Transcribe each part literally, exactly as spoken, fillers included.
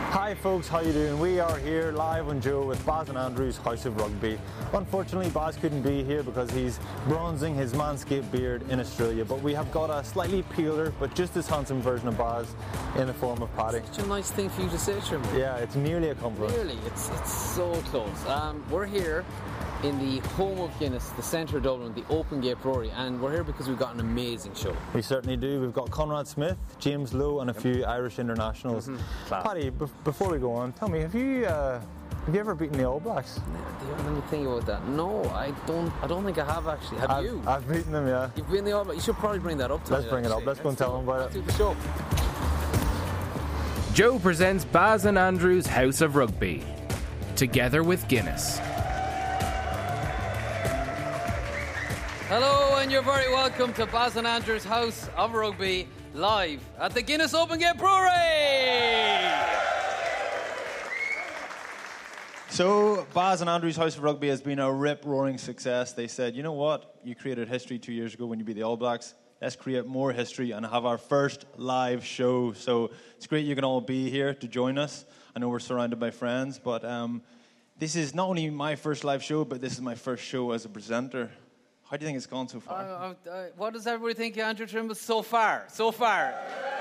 Hi folks, how you doing? We are here live on Joe with Baz and Andrew's House of Rugby. Unfortunately, Baz couldn't be here because he's bronzing his Manscaped beard in Australia, but we have got a slightly peeler but just as handsome version of Baz in the form of Paddy. Such a nice thing for you to say to him. Yeah, it's nearly a compliment. Nearly, it's, it's so close. Um, we're here in the home of Guinness, the centre of Dublin, the Open Gate Brewery, and we're here because we've got an amazing show. We certainly do. We've got Conrad Smith, James Lowe and a few Irish internationals. Mm-hmm. Paddy, b- before we go on, tell me, have you uh, have you ever beaten the All Blacks? Let me think about that. No, I don't I don't think I have actually. Have I've, you? I've beaten them, yeah. You've beaten the All Blacks? You should probably bring that up to Let's me, bring actually. it up. Let's, Let's go and tell them about let's it. Let's do the show. Joe presents Baz and Andrew's House of Rugby, together with Guinness. Hello, and you're very welcome to Baz and Andrew's House of Rugby, live at the Guinness Open Gate Brewery. So, Baz and Andrew's House of Rugby has been a rip-roaring success. They said, you know what? You created history two years ago when you beat the All Blacks. Let's create more history and have our first live show. So, it's great you can all be here to join us. I know we're surrounded by friends, but um, this is not only my first live show, but this is my first show as a presenter. How do you think it's gone so far? Uh, uh, what does everybody think, Andrew Trimble? So far, so far.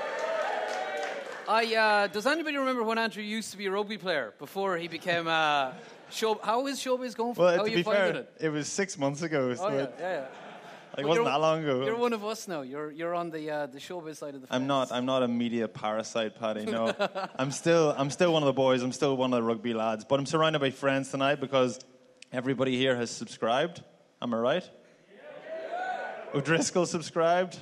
I uh, does anybody remember when Andrew used to be a rugby player before he became a uh, show? How is showbiz going? For well, how to are be you fair, it? it was six months ago. So oh yeah, it, yeah, yeah. Like, it wasn't that long ago. You're one of us now. You're you're on the uh, the showbiz side of the fence. I'm not. I'm not a media parasite, Paddy. No, I'm still. I'm still one of the boys. I'm still one of the rugby lads. But I'm surrounded by friends tonight because everybody here has subscribed. Am I right? O'Driscoll subscribed.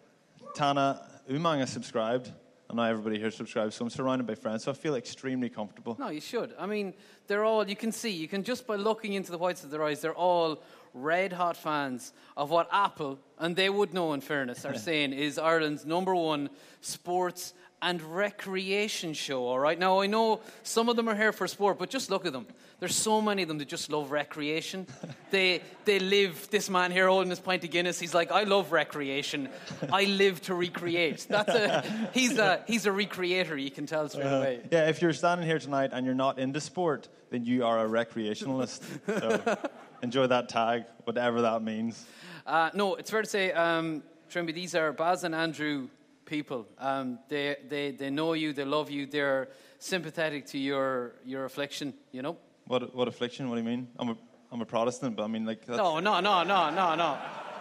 Tana Umang has subscribed. And now everybody here subscribes. So I'm surrounded by friends. So I feel extremely comfortable. No, you should. I mean, they're all, you can see, you can just by looking into the whites of their eyes, they're all red-hot fans of what Apple, and they would know in fairness, are saying is Ireland's number one sports and recreation show, all right? Now, I know some of them are here for sport, but just look at them. There's so many of them that just love recreation. They they live, this man here holding his pint of Guinness, he's like, I love recreation. I live to recreate. That's a He's a, he's a recreator, you can tell straight uh, away. Yeah, if you're standing here tonight and you're not into sport, then you are a recreationalist. So enjoy that tag, whatever that means. Uh, no, it's fair to say, um, Trimby, these are Baz and Andrew people. Um, they, they they know you, they love you, they're sympathetic to your your affliction, you know? What what affliction? What do you mean? I'm a I'm a Protestant, but I mean like that's... No, no, no, no, no, no.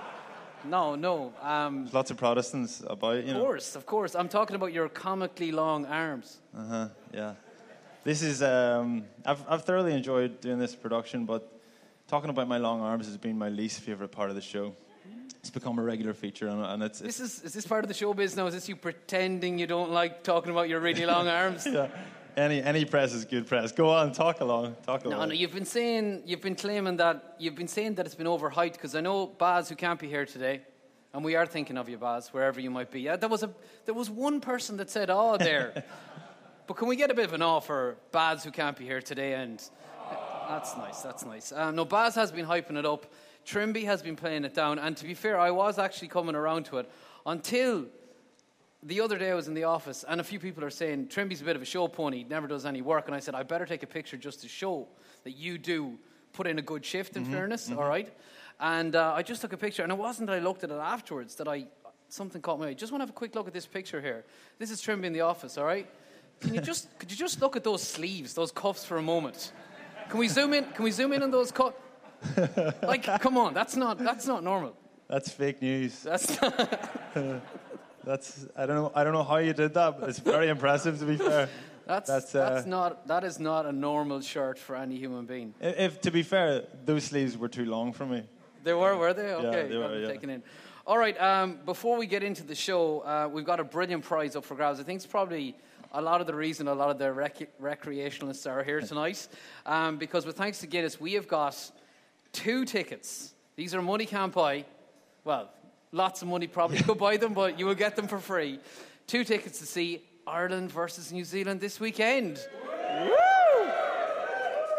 No, no. Um, There's lots of Protestants about, you know. Of course, of course. I'm talking about your comically long arms. Uh-huh, yeah. This is, um, I've I've thoroughly enjoyed doing this production, but talking about my long arms has been my least favourite part of the show. It's become a regular feature, and, and it's, it's... This is, is this part of the showbiz now? Is this you pretending you don't like talking about your really long arms? Yeah. Any any press is good press. Go on, talk along, talk along. No, no, you've been saying, you've been claiming that, you've been saying that it's been overhyped, because I know Baz, who can't be here today, and we are thinking of you, Baz, wherever you might be. Yeah, there was a there was one person that said, oh, there. But can we get a bit of an offer, Baz, who can't be here today? And that's nice, that's nice. Um, no, Baz has been hyping it up. Trimby has been playing it down. And to be fair, I was actually coming around to it until the other day I was in the office and a few people are saying, Trimby's a bit of a show pony, he never does any work. And I said, I better take a picture just to show that you do put in a good shift, in mm-hmm, fairness, mm-hmm. all right? And uh, I just took a picture, and it wasn't that I looked at it afterwards that I something caught my eye. Just want to have a quick look at this picture here. This is Trimby in the office, all right? Can you just could you just look at those sleeves, those cuffs for a moment? Can we zoom in? Can we zoom in on those cuffs? Like, come on, that's not that's not normal. That's fake news. That's not that's I don't know I don't know how you did that, but it's very impressive, to be fair. That's that's, uh, that's not that is not a normal shirt for any human being. If, if to be fair, those sleeves were too long for me. They were, were they? Okay, yeah, they were, yeah. Taken in. All right. Um, before we get into the show, uh, we've got a brilliant prize up for grabs. I think it's probably a lot of the reason a lot of the rec- recreationalists are here tonight, um, because with thanks to Guinness, we have got two tickets. These are money can't buy. Well, lots of money probably could buy them, but you will get them for free. Two tickets to see Ireland versus New Zealand this weekend. Woo!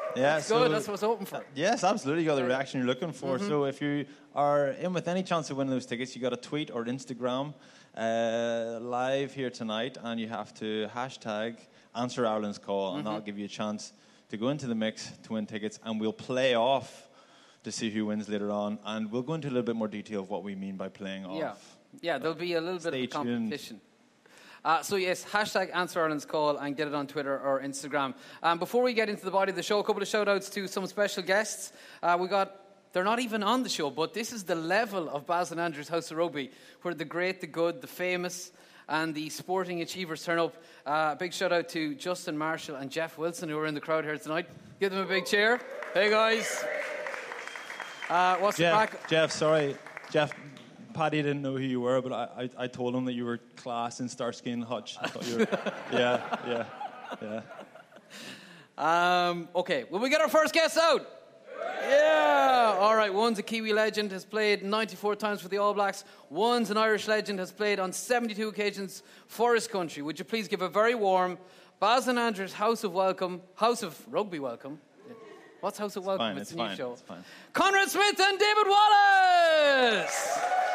Yeah, That's so, good. That's what I was hoping for. Yes, absolutely. You got the reaction you're looking for. Mm-hmm. So if you are in with any chance of winning those tickets, you got to tweet or Instagram uh, live here tonight, and you have to hashtag Answer Ireland's Call, and Mm-hmm. that'll give you a chance to go into the mix to win tickets, and we'll play off to see who wins later on, and we'll go into a little bit more detail of what we mean by playing off. Yeah, yeah. There'll be a little bit Stay of tuned. competition. Uh, so yes, hashtag Answer Ireland's Call and get it on Twitter or Instagram. Um, before we get into the body of the show, a couple of shout outs to some special guests. Uh, we got, they're not even on the show, but this is the level of Baz and Andrew's House of Rugby, where the great, the good, the famous and the sporting achievers turn up. Uh, big shout out to Justin Marshall and Jeff Wilson, who are in the crowd here tonight. Give them a big cheer. Hey guys. Uh, what's the Jeff, crack? Jeff, sorry. Jeff, Paddy didn't know who you were, but I, I, I told him that you were class in Starsky and Hutch. I thought you were, yeah, yeah, yeah. Um, okay, will we get our first guest out? Yeah! All right, one's a Kiwi legend, has played ninety-four times for the All Blacks. One's an Irish legend, has played on seventy-two occasions for his country. Would you please give a very warm Baz and Andrew's House of Welcome, House of Rugby Welcome. What's House of Welcome? Fine, it's, it's a new fine, show. it's fine. Conrad Smith and David Wallace!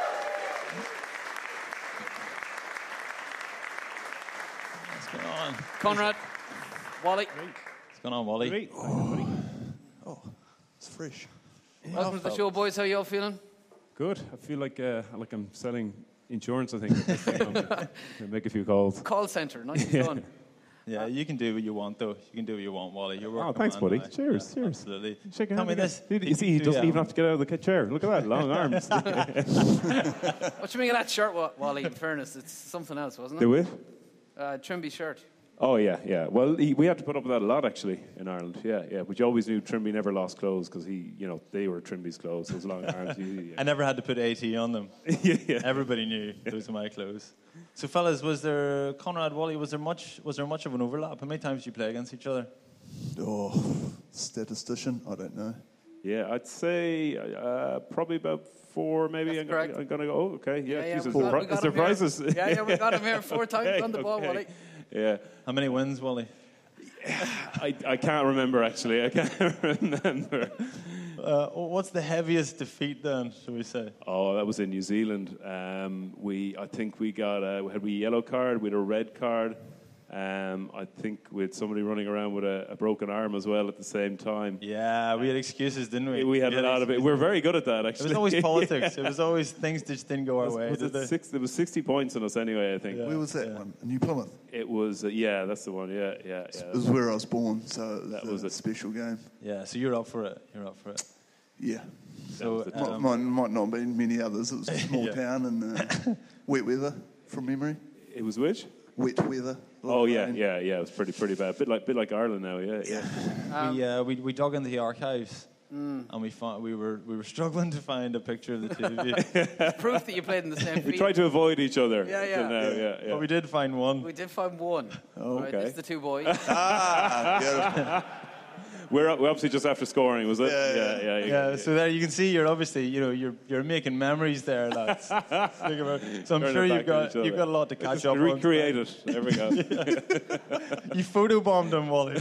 What's going on? Conrad, Wally, What's going on, Wally? Great. Oh, it's fresh. welcome to the show, boys. How you all feeling? Good. I feel like uh, like I'm selling insurance, I think. At this thing. I'm gonna make a few calls. Call centre, nicely done. Yeah, you can do what you want, though. You can do what you want, Wally. You're working Oh, thanks, man, buddy. right? Cheers, Yeah, cheers. Absolutely. Shake your Tell hand me again. this. You, you see, he Do doesn't you, even um, have to get out of the chair. Look at that, long arms. What do you make of that shirt, Wa- Wally? In fairness, it's something else, wasn't it? Do we? Uh, Trimby shirt. Oh, yeah, yeah. Well, he, we had to put up with that a lot, actually, in Ireland. Yeah, yeah. But you always knew Trimby never lost clothes because he, you know, they were Trimby's clothes, those long arms. You, yeah. I never had to put AT on them. yeah, yeah. Everybody knew those are my clothes. So, fellas, was there Conrad, Wally? Was there much? Was there much of an overlap? How many times did you play against each other? Oh, statistician, I don't know. Yeah, I'd say uh, probably about four, maybe. That's I'm, correct. gonna, I'm gonna go. Oh, okay, yeah. Yeah, yeah, Jesus, we got- surpri- we got him surprises. here. Yeah, yeah, we got him here four times Okay, on the ball, okay. Wally. Yeah, How many wins, Wally? I, I can't remember actually. I can't remember. Uh, what's the heaviest defeat then? Shall we say? Oh, that was in New Zealand. Um, we, I think we got a, had we a yellow card, we had a red card. Um, I think we had somebody running around with a, a broken arm as well at the same time. Yeah, we had excuses, didn't we? We had a lot of it. We're very good at that, actually. It was always politics. It was always things just didn't go our way. Was did it they? six, there was sixty points on us anyway, I think. Yeah. Where was that yeah. one? New Plymouth. It was, uh, yeah, that's the one. Yeah, yeah, yeah. It was where I was born, so it That was, was a it. special game. Yeah, so you're up for it. You're up for it. Yeah. So, was the Might, um, might, might not be many others. It was a small Yeah. town and uh, wet weather, from memory. It was which? Wet weather. a lot Oh of yeah, rain. yeah, yeah. It was pretty, pretty bad. Bit like, bit like Ireland now. Yeah, yeah. we, uh, we we dug into the archives, and we found we were we were struggling to find a picture of the two of you, Proof that you played in the same We field. tried to avoid each other. Yeah, yeah. till now, yeah, yeah. but we did find one. We did find one. Oh, Right, okay. it's the two boys. Ah, beautiful. We're, we're obviously just after scoring, was it? Yeah, yeah, yeah. yeah, Yeah, so there you can see you're obviously you know you're you're making memories there, lads. Think about- so I'm Turn sure it you've back on got each other. you've got a lot to catch Just up on. recreate it. There we go. You photobombed him, Wally.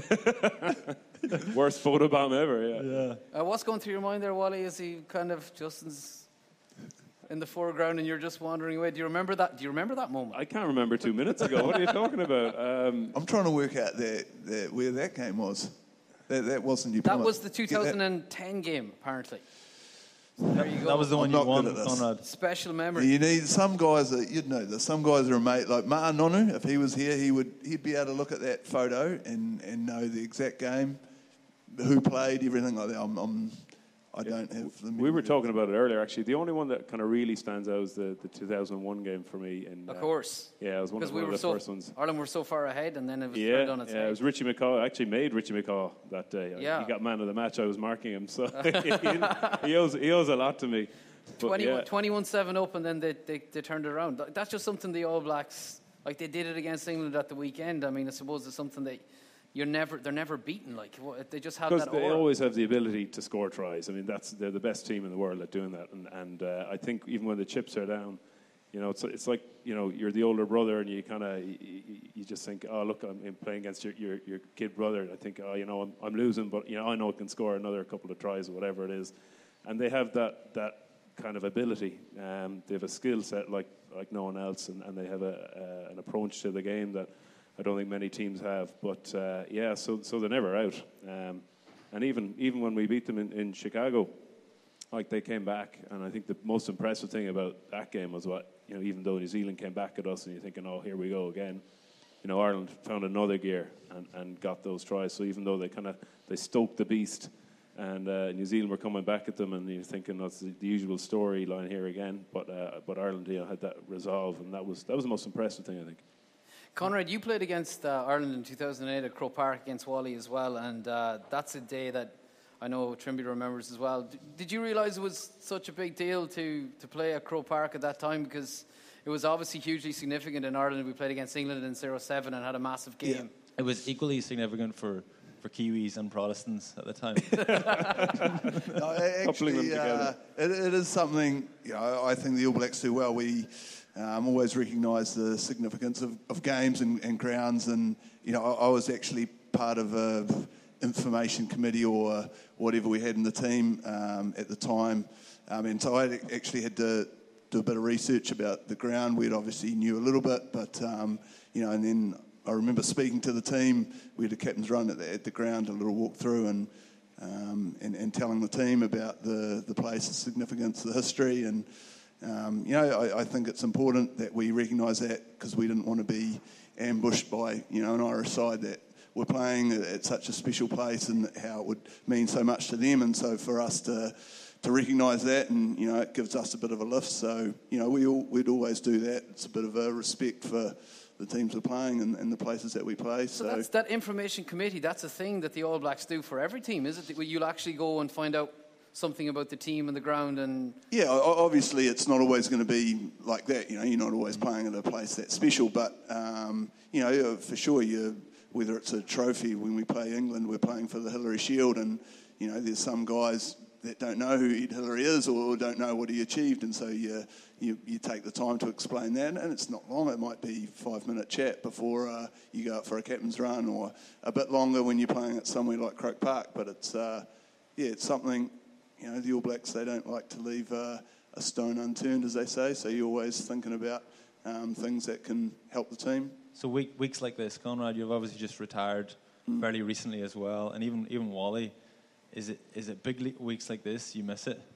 Worst photobomb ever. Yeah. Yeah. Uh, what's going through your mind there, Wally? Is he kind of Justin's in the foreground and you're just wandering away? Do you remember that? Do you remember that moment? I can't remember two minutes ago. What are you talking about? Um, I'm trying to work out that, that where that game was. That, that wasn't New That Plymouth. was the Get that- two thousand ten game, apparently. There you go. That was the I'm one you not won, good at this. Conrad. Special memory. You need some guys that you'd know this. Some guys are a mate like Ma'a Nonu. If he was here, he would he'd be able to look at that photo and, and know the exact game, who played, everything like that. I'm, I'm I don't have the. we were memory. talking about it earlier. Actually, the only one that kind of really stands out is the, the two thousand one game for me. And Of uh, course. yeah, it was one Because of, we one of were the so first ones. Ireland were so far ahead, and then it was Yeah, turned on its yeah, head. it was Richie McCaw. I actually made Richie McCaw that day. Yeah. He got man of the match. I was marking him, so he, he owes he owes a lot to me. But, yeah. twenty-one seven up, and then they, they they turned it around. Th- That's just something the All Blacks, like they did it against England at the weekend. I mean, I suppose it's something that you're never they're never beaten. Like what- they just have Because that they aura. always have the ability to score tries. I mean, that's they're the best team in the world at doing that. And, and uh, I think even when the chips are down, you know, it's it's like, you know, you're the older brother, and you kind of you, you just think, oh, look, I'm playing against your, your your kid brother, and I think, oh, you know, I'm I'm losing, but you know, I know I can score another couple of tries or whatever it is, and they have that that kind of ability. Um, they have a skill set like like no one else, and, and they have a, a an approach to the game that I don't think many teams have. But uh, yeah, so so they're never out. Um, and even even when we beat them in, in Chicago, like they came back, and I think the most impressive thing about that game was what, you know, even though New Zealand came back at us and you're thinking, oh, here we go again, you know, Ireland found another gear and, and got those tries. So even though they kind of, they stoked the beast, and uh, New Zealand were coming back at them, and you're thinking that's the, the usual storyline here again, but uh, but Ireland, you know, had that resolve, and that was that was the most impressive thing, I think. Conrad, you played against uh, Ireland in two thousand eight at Croke Park against Wally as well, and uh, that's a day that I know Trimby remembers as well. D- did you realise it was such a big deal to, to play at Croke Park at that time? Because it was obviously hugely significant in Ireland. We played against England in zero seven and had a massive game. Yeah. It was equally significant for, for Kiwis and Protestants at the time. no, actually, uh, it, it is something, you know, I think the All Blacks do well. We um, always recognise the significance of, of games and, and grounds, and you know, I, I was actually part of a information committee or whatever we had in the team um, at the time, um, and so I actually had to do a bit of research about the ground. We'd obviously knew a little bit, but um, you know, and then I remember speaking to the team. We had a captain's run at the, at the ground, a little walk through, and, um, and and telling the team about the the place, the significance, the history, and um, you know, I, I think it's important that we recognise that, because we didn't want to be ambushed by, you know, an Irish side that we're playing at such a special place, and how it would mean so much to them, and so for us to to recognise that, and you know, it gives us a bit of a lift. So you know, we all, we'd always do that. It's a bit of a respect for the teams we're playing and, and the places that we play. So, so that's that information committee. That's a thing that the All Blacks do for every team, is it? Where you'll actually go and find out something about the team and the ground, and yeah, obviously it's not always going to be like that. You know, you're not always playing at a place that's special, but um, you know, for sure you. Whether it's a trophy, when we play England, we're playing for the Hillary Shield, and you know, there's some guys that don't know who Ed Hillary is or don't know what he achieved, and so you you, you take the time to explain that, and it's not long. It might be five minute chat before uh, you go out for a captain's run, or a bit longer when you're playing at somewhere like Croke Park. But it's uh, yeah, it's something. You know, the All Blacks, they don't like to leave uh, a stone unturned, as they say. So you're always thinking about um, things that can help the team. So week, weeks like this, Conrad, you've obviously just retired mm. fairly recently as well, and even even Wally, is it is it big le- weeks like this you miss it?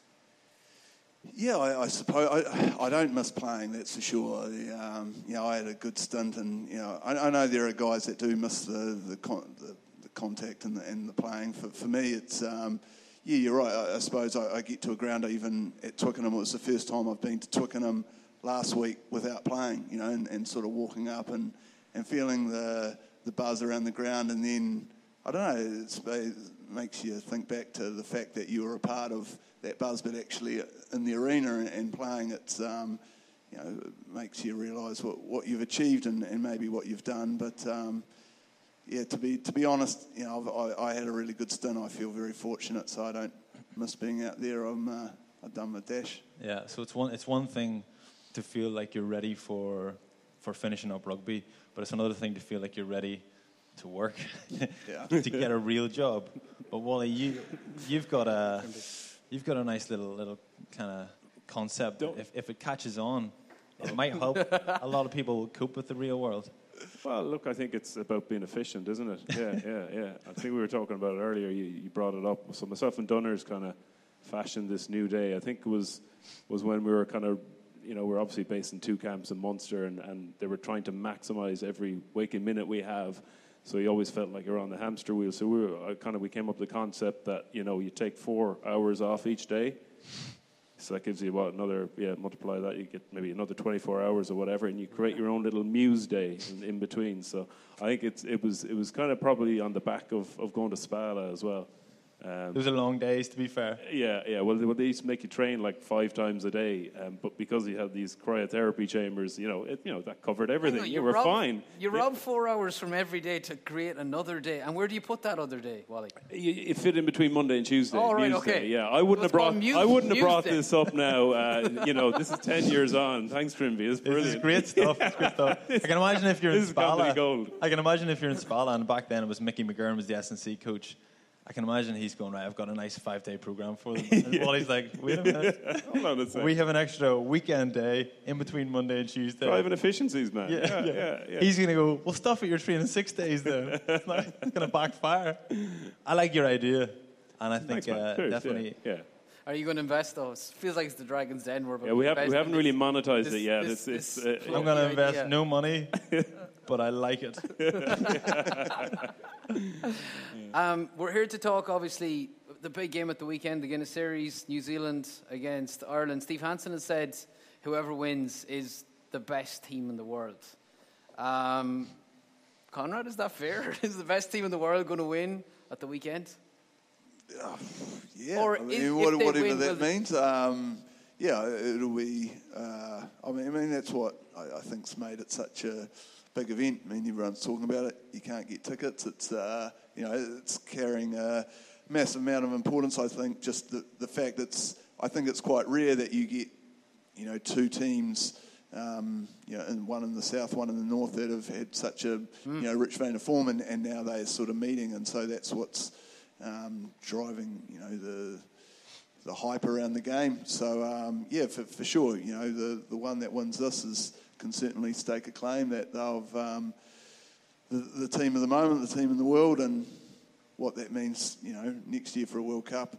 Yeah, I, I suppose I, I don't miss playing. That's for sure. The, um, you know, I had a good stint, and you know, I, I know there are guys that do miss the the, con, the, the contact and the, and the playing. For for me, it's um, yeah, you're right. I, I suppose I, I get to a ground even at Twickenham. It was the first time I've been to Twickenham last week without playing, you know, and, and sort of walking up and, and feeling the the buzz around the ground, and then I don't know, it's, it makes you think back to the fact that you were a part of that buzz, but actually in the arena and, and playing, it's um, you know, it makes you realise what, what you've achieved and, and maybe what you've done. But um, yeah, to be to be honest, you know, I, I had a really good stint. I feel very fortunate, so I don't miss being out there. I'm uh, I've done my dash. Yeah, so it's one it's one thing to feel like you're ready for for finishing up rugby, but it's another thing to feel like you're ready to work, yeah. to get a real job. But Wally, you you've got a you've got a nice little little kind of concept. If if it catches on, it might help a lot of people cope with the real world. Well, look, I think it's about being efficient, isn't it? Yeah, yeah, yeah. I think we were talking about it earlier. You, you brought it up. So myself and Dunners kind of fashioned this new day. I think it was was when we were kind of, you know, we're obviously based in two camps in Munster, and, and they were trying to maximise every waking minute we have. So you always felt like you're on the hamster wheel. So we were uh, kind of we came up with the concept that, you know, you take four hours off each day. So that gives you what, another, yeah, multiply that, you get maybe another twenty-four hours or whatever, and you create your own little muse day in, in between. So I think it's it was it was kind of probably on the back of, of going to Spala as well. Um, Those are long days, to be fair. Yeah, yeah. Well, they, well, they used to make you train like five times a day, um, but because you had these cryotherapy chambers, you know, it, you know that covered everything. Hang on, You you were rob, fine. You Yeah. rob four hours from every day to create another day. And where do you put that other day, Wally? You, it fit in between Monday and Tuesday. Oh, right, Muse okay. Day, yeah, I wouldn't It's have brought. called Muse- I wouldn't have Muse brought Day. this up now. Uh, you know, this is ten years on. Thanks, Trimby. It's This brilliant. is great stuff. It's great stuff. I can imagine if you're in This is comedy Spala. gold. I can imagine if you're in Spala, and back then it was Mickey McGurn was the S and C coach. I can imagine he's going, right, I've got a nice five-day program for them. And yeah. Wally's like, wait a minute. Hold on a second. We have an extra weekend day in between Monday and Tuesday. Driving efficiencies, man. Yeah, Yeah, yeah. yeah, yeah. He's going to go, well, stuff it, you're training six days then. It's not going to backfire. I like your idea. And I think Thanks, man. uh, Cheers, definitely... Yeah. yeah. Are you going to invest those? Feels like it's the Dragon's Den. We're about Yeah, we, to have, invest we in haven't really this- monetized this- it yet. this- it's, this it's, uh, I'm going to invest idea. no money, but I like it. Um, we're here to talk, obviously, the big game at the weekend, the Guinness Series, New Zealand against Ireland. Steve Hansen has said whoever wins is the best team in the world. Um, Conrad, is that fair? Is the best team in the world going to win at the weekend? Yeah, Or I mean, if- if what, they whatever win, that will they- means. Um, yeah, it'll be. Uh, I mean, I mean that's what I, I think's made it such a big event. I mean, everyone's talking about it. You can't get tickets. It's uh, you know, it's carrying a massive amount of importance. I think just the the fact it's. I think it's quite rare that you get, you know, two teams. Um, you know, and one in the south, one in the north that have had such a mm. you know rich vein of form, and, and now they're sort of meeting, and so that's what's um, driving you know the the hype around the game. So um, yeah, for, for sure, you know the, the one that wins this is can certainly stake a claim that they've um, the, the team of the moment, the team in the world, and what that means, you know, next year for a World Cup.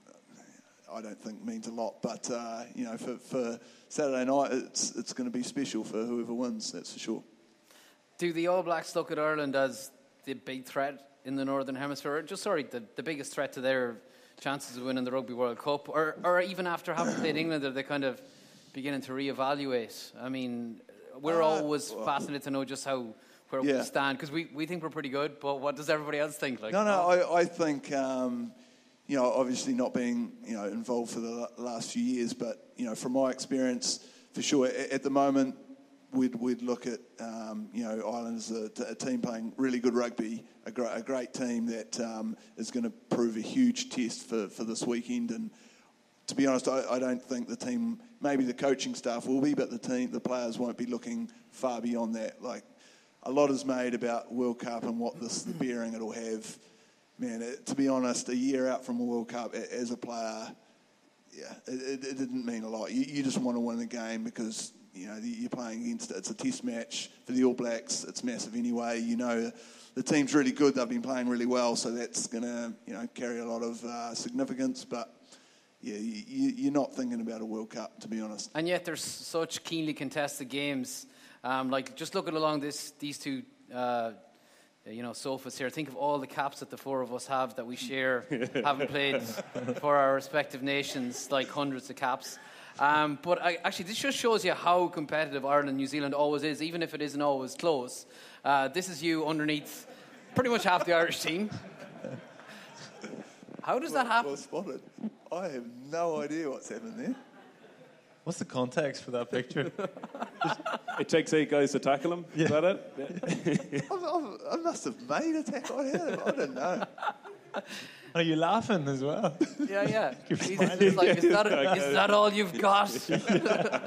I don't think means a lot, but uh, you know, for, for Saturday night, it's it's going to be special for whoever wins. That's for sure. Do the All Blacks look at Ireland as the big threat in the Northern Hemisphere? Or just sorry, the, the biggest threat to their chances of winning the Rugby World Cup, or or even after having played England, are they kind of beginning to reevaluate? I mean, we're Uh, always well, fascinated to know just how where Yeah. we stand, because we, we think we're pretty good, but what does everybody else think? Like, No, no, oh, I, I think, um, you know, obviously not being, you know, involved for the la- last few years, but, you know, from my experience, for sure, at, at the moment, we'd, we'd look at, um, you know, Ireland as a, a team playing really good rugby, a, gr- a great team that um, is going to prove a huge test for, for this weekend. And to be honest, I, I don't think the team, maybe the coaching staff will be, but the team, the players won't be looking far beyond that. Like, a lot is made about World Cup and what this the bearing it'll have. Man, it, to be honest, a year out from a World Cup a- as a player, yeah, it, it, it didn't mean a lot. You, you just want to win the game because you know you're playing against it. It's a test match for the All Blacks. It's massive anyway. You know, the team's really good. They've been playing really well, so that's going to you know carry a lot of uh, significance. But yeah, you, you, you're not thinking about a World Cup, to be honest. and yet there's such keenly contested games. Um, like, just looking along this, these two, uh, you know, sofas here. Think of all the caps that the four of us have that we share, having played for our respective nations, like hundreds of caps. Um, but I, actually, this just shows you how competitive Ireland and New Zealand always is, even if it isn't always close. Uh, this is you underneath pretty much half the Irish team. How does that happen? Well spotted. I have no idea what's happened there. What's the context for that picture? It takes eight guys to tackle him. Is that it? Yeah. I've, I've, I must have made a tackle. I I don't know. Are you laughing as well? Yeah, yeah. You're He's smiling. just like, is that, is that all you've got? I don't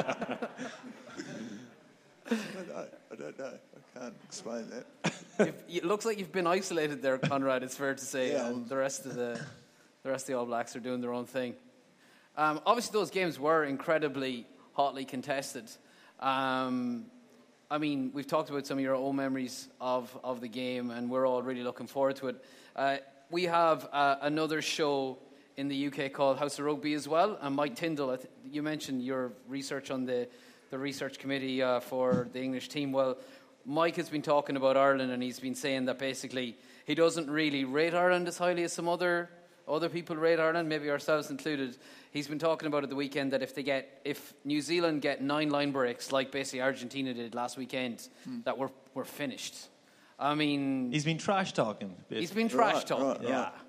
know. I don't know. I can't explain that. You've, it looks like you've been isolated there, Conrad. It's fair to say. Yeah. Um, the rest of the, the rest of the All Blacks are doing their own thing. Um, obviously, those games were incredibly hotly contested. Um, I mean, we've talked about some of your own memories of, of the game, and we're all really looking forward to it. Uh, we have uh, another show in the U K called House of Rugby as well. And Mike Tyndall, I th- you mentioned your research on the, the research committee uh, for the English team. Well, Mike has been talking about Ireland, and he's been saying that basically he doesn't really rate Ireland as highly as some other other people rate Ireland, maybe ourselves included. He's been talking about at the weekend that if they get, if New Zealand get nine line breaks like basically Argentina did last weekend, Hmm. that we're we're finished. I mean, He's been trash talking. he's been trash Right, talking. right, Yeah.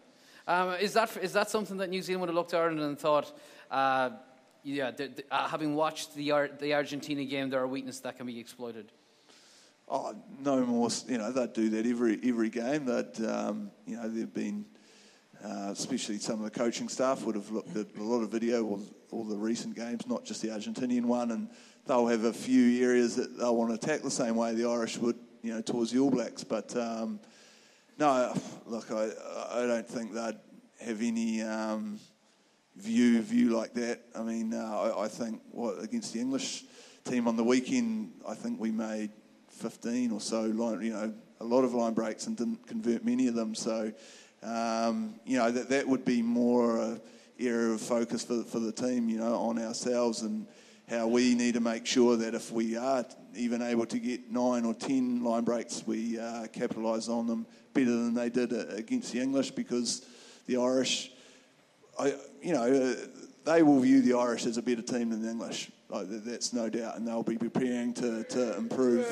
Um, is that is that something that New Zealand would have looked at Ireland and thought, uh, yeah, the, the, uh, having watched the Ar- the Argentina game, there are weaknesses that can be exploited? Oh, no more. You know, they'd do that every every game. That um, you know, they've been, uh, especially some of the coaching staff would have looked at a lot of video, all, all the recent games, not just the Argentinian one, and they'll have a few areas that they'll want to attack the same way the Irish would, you know, towards the All Blacks. But um, no, look, I I don't think they'd have any um, view view like that. I mean, uh, I, I think what against the English team on the weekend, I think we made fifteen or so line, you know, a lot of line breaks and didn't convert many of them. So, um, you know, that that would be more a area of focus for for the team, you know, on ourselves and how we need to make sure that if we are even able to get nine or ten line breaks, we uh, capitalise on them better than they did against the English, because the Irish, I, you know, they will view the Irish as a better team than the English. Like, that's no doubt, and they'll be preparing to, to improve.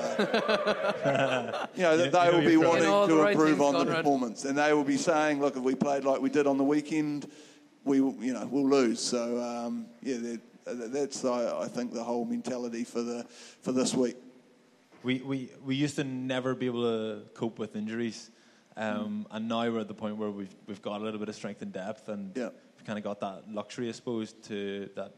Uh, you know, they, they will be wanting to right improve things, on Conrad. the performance, and they will be saying, "Look, if we played like we did on the weekend, we, you know, we'll lose." So, um, yeah, that's I, I think the whole mentality for the for this week. We we we used to never be able to cope with injuries, um, mm. and now we're at the point where we've we've got a little bit of strength and depth, and yeah. we've kind of got that luxury, I suppose, to that.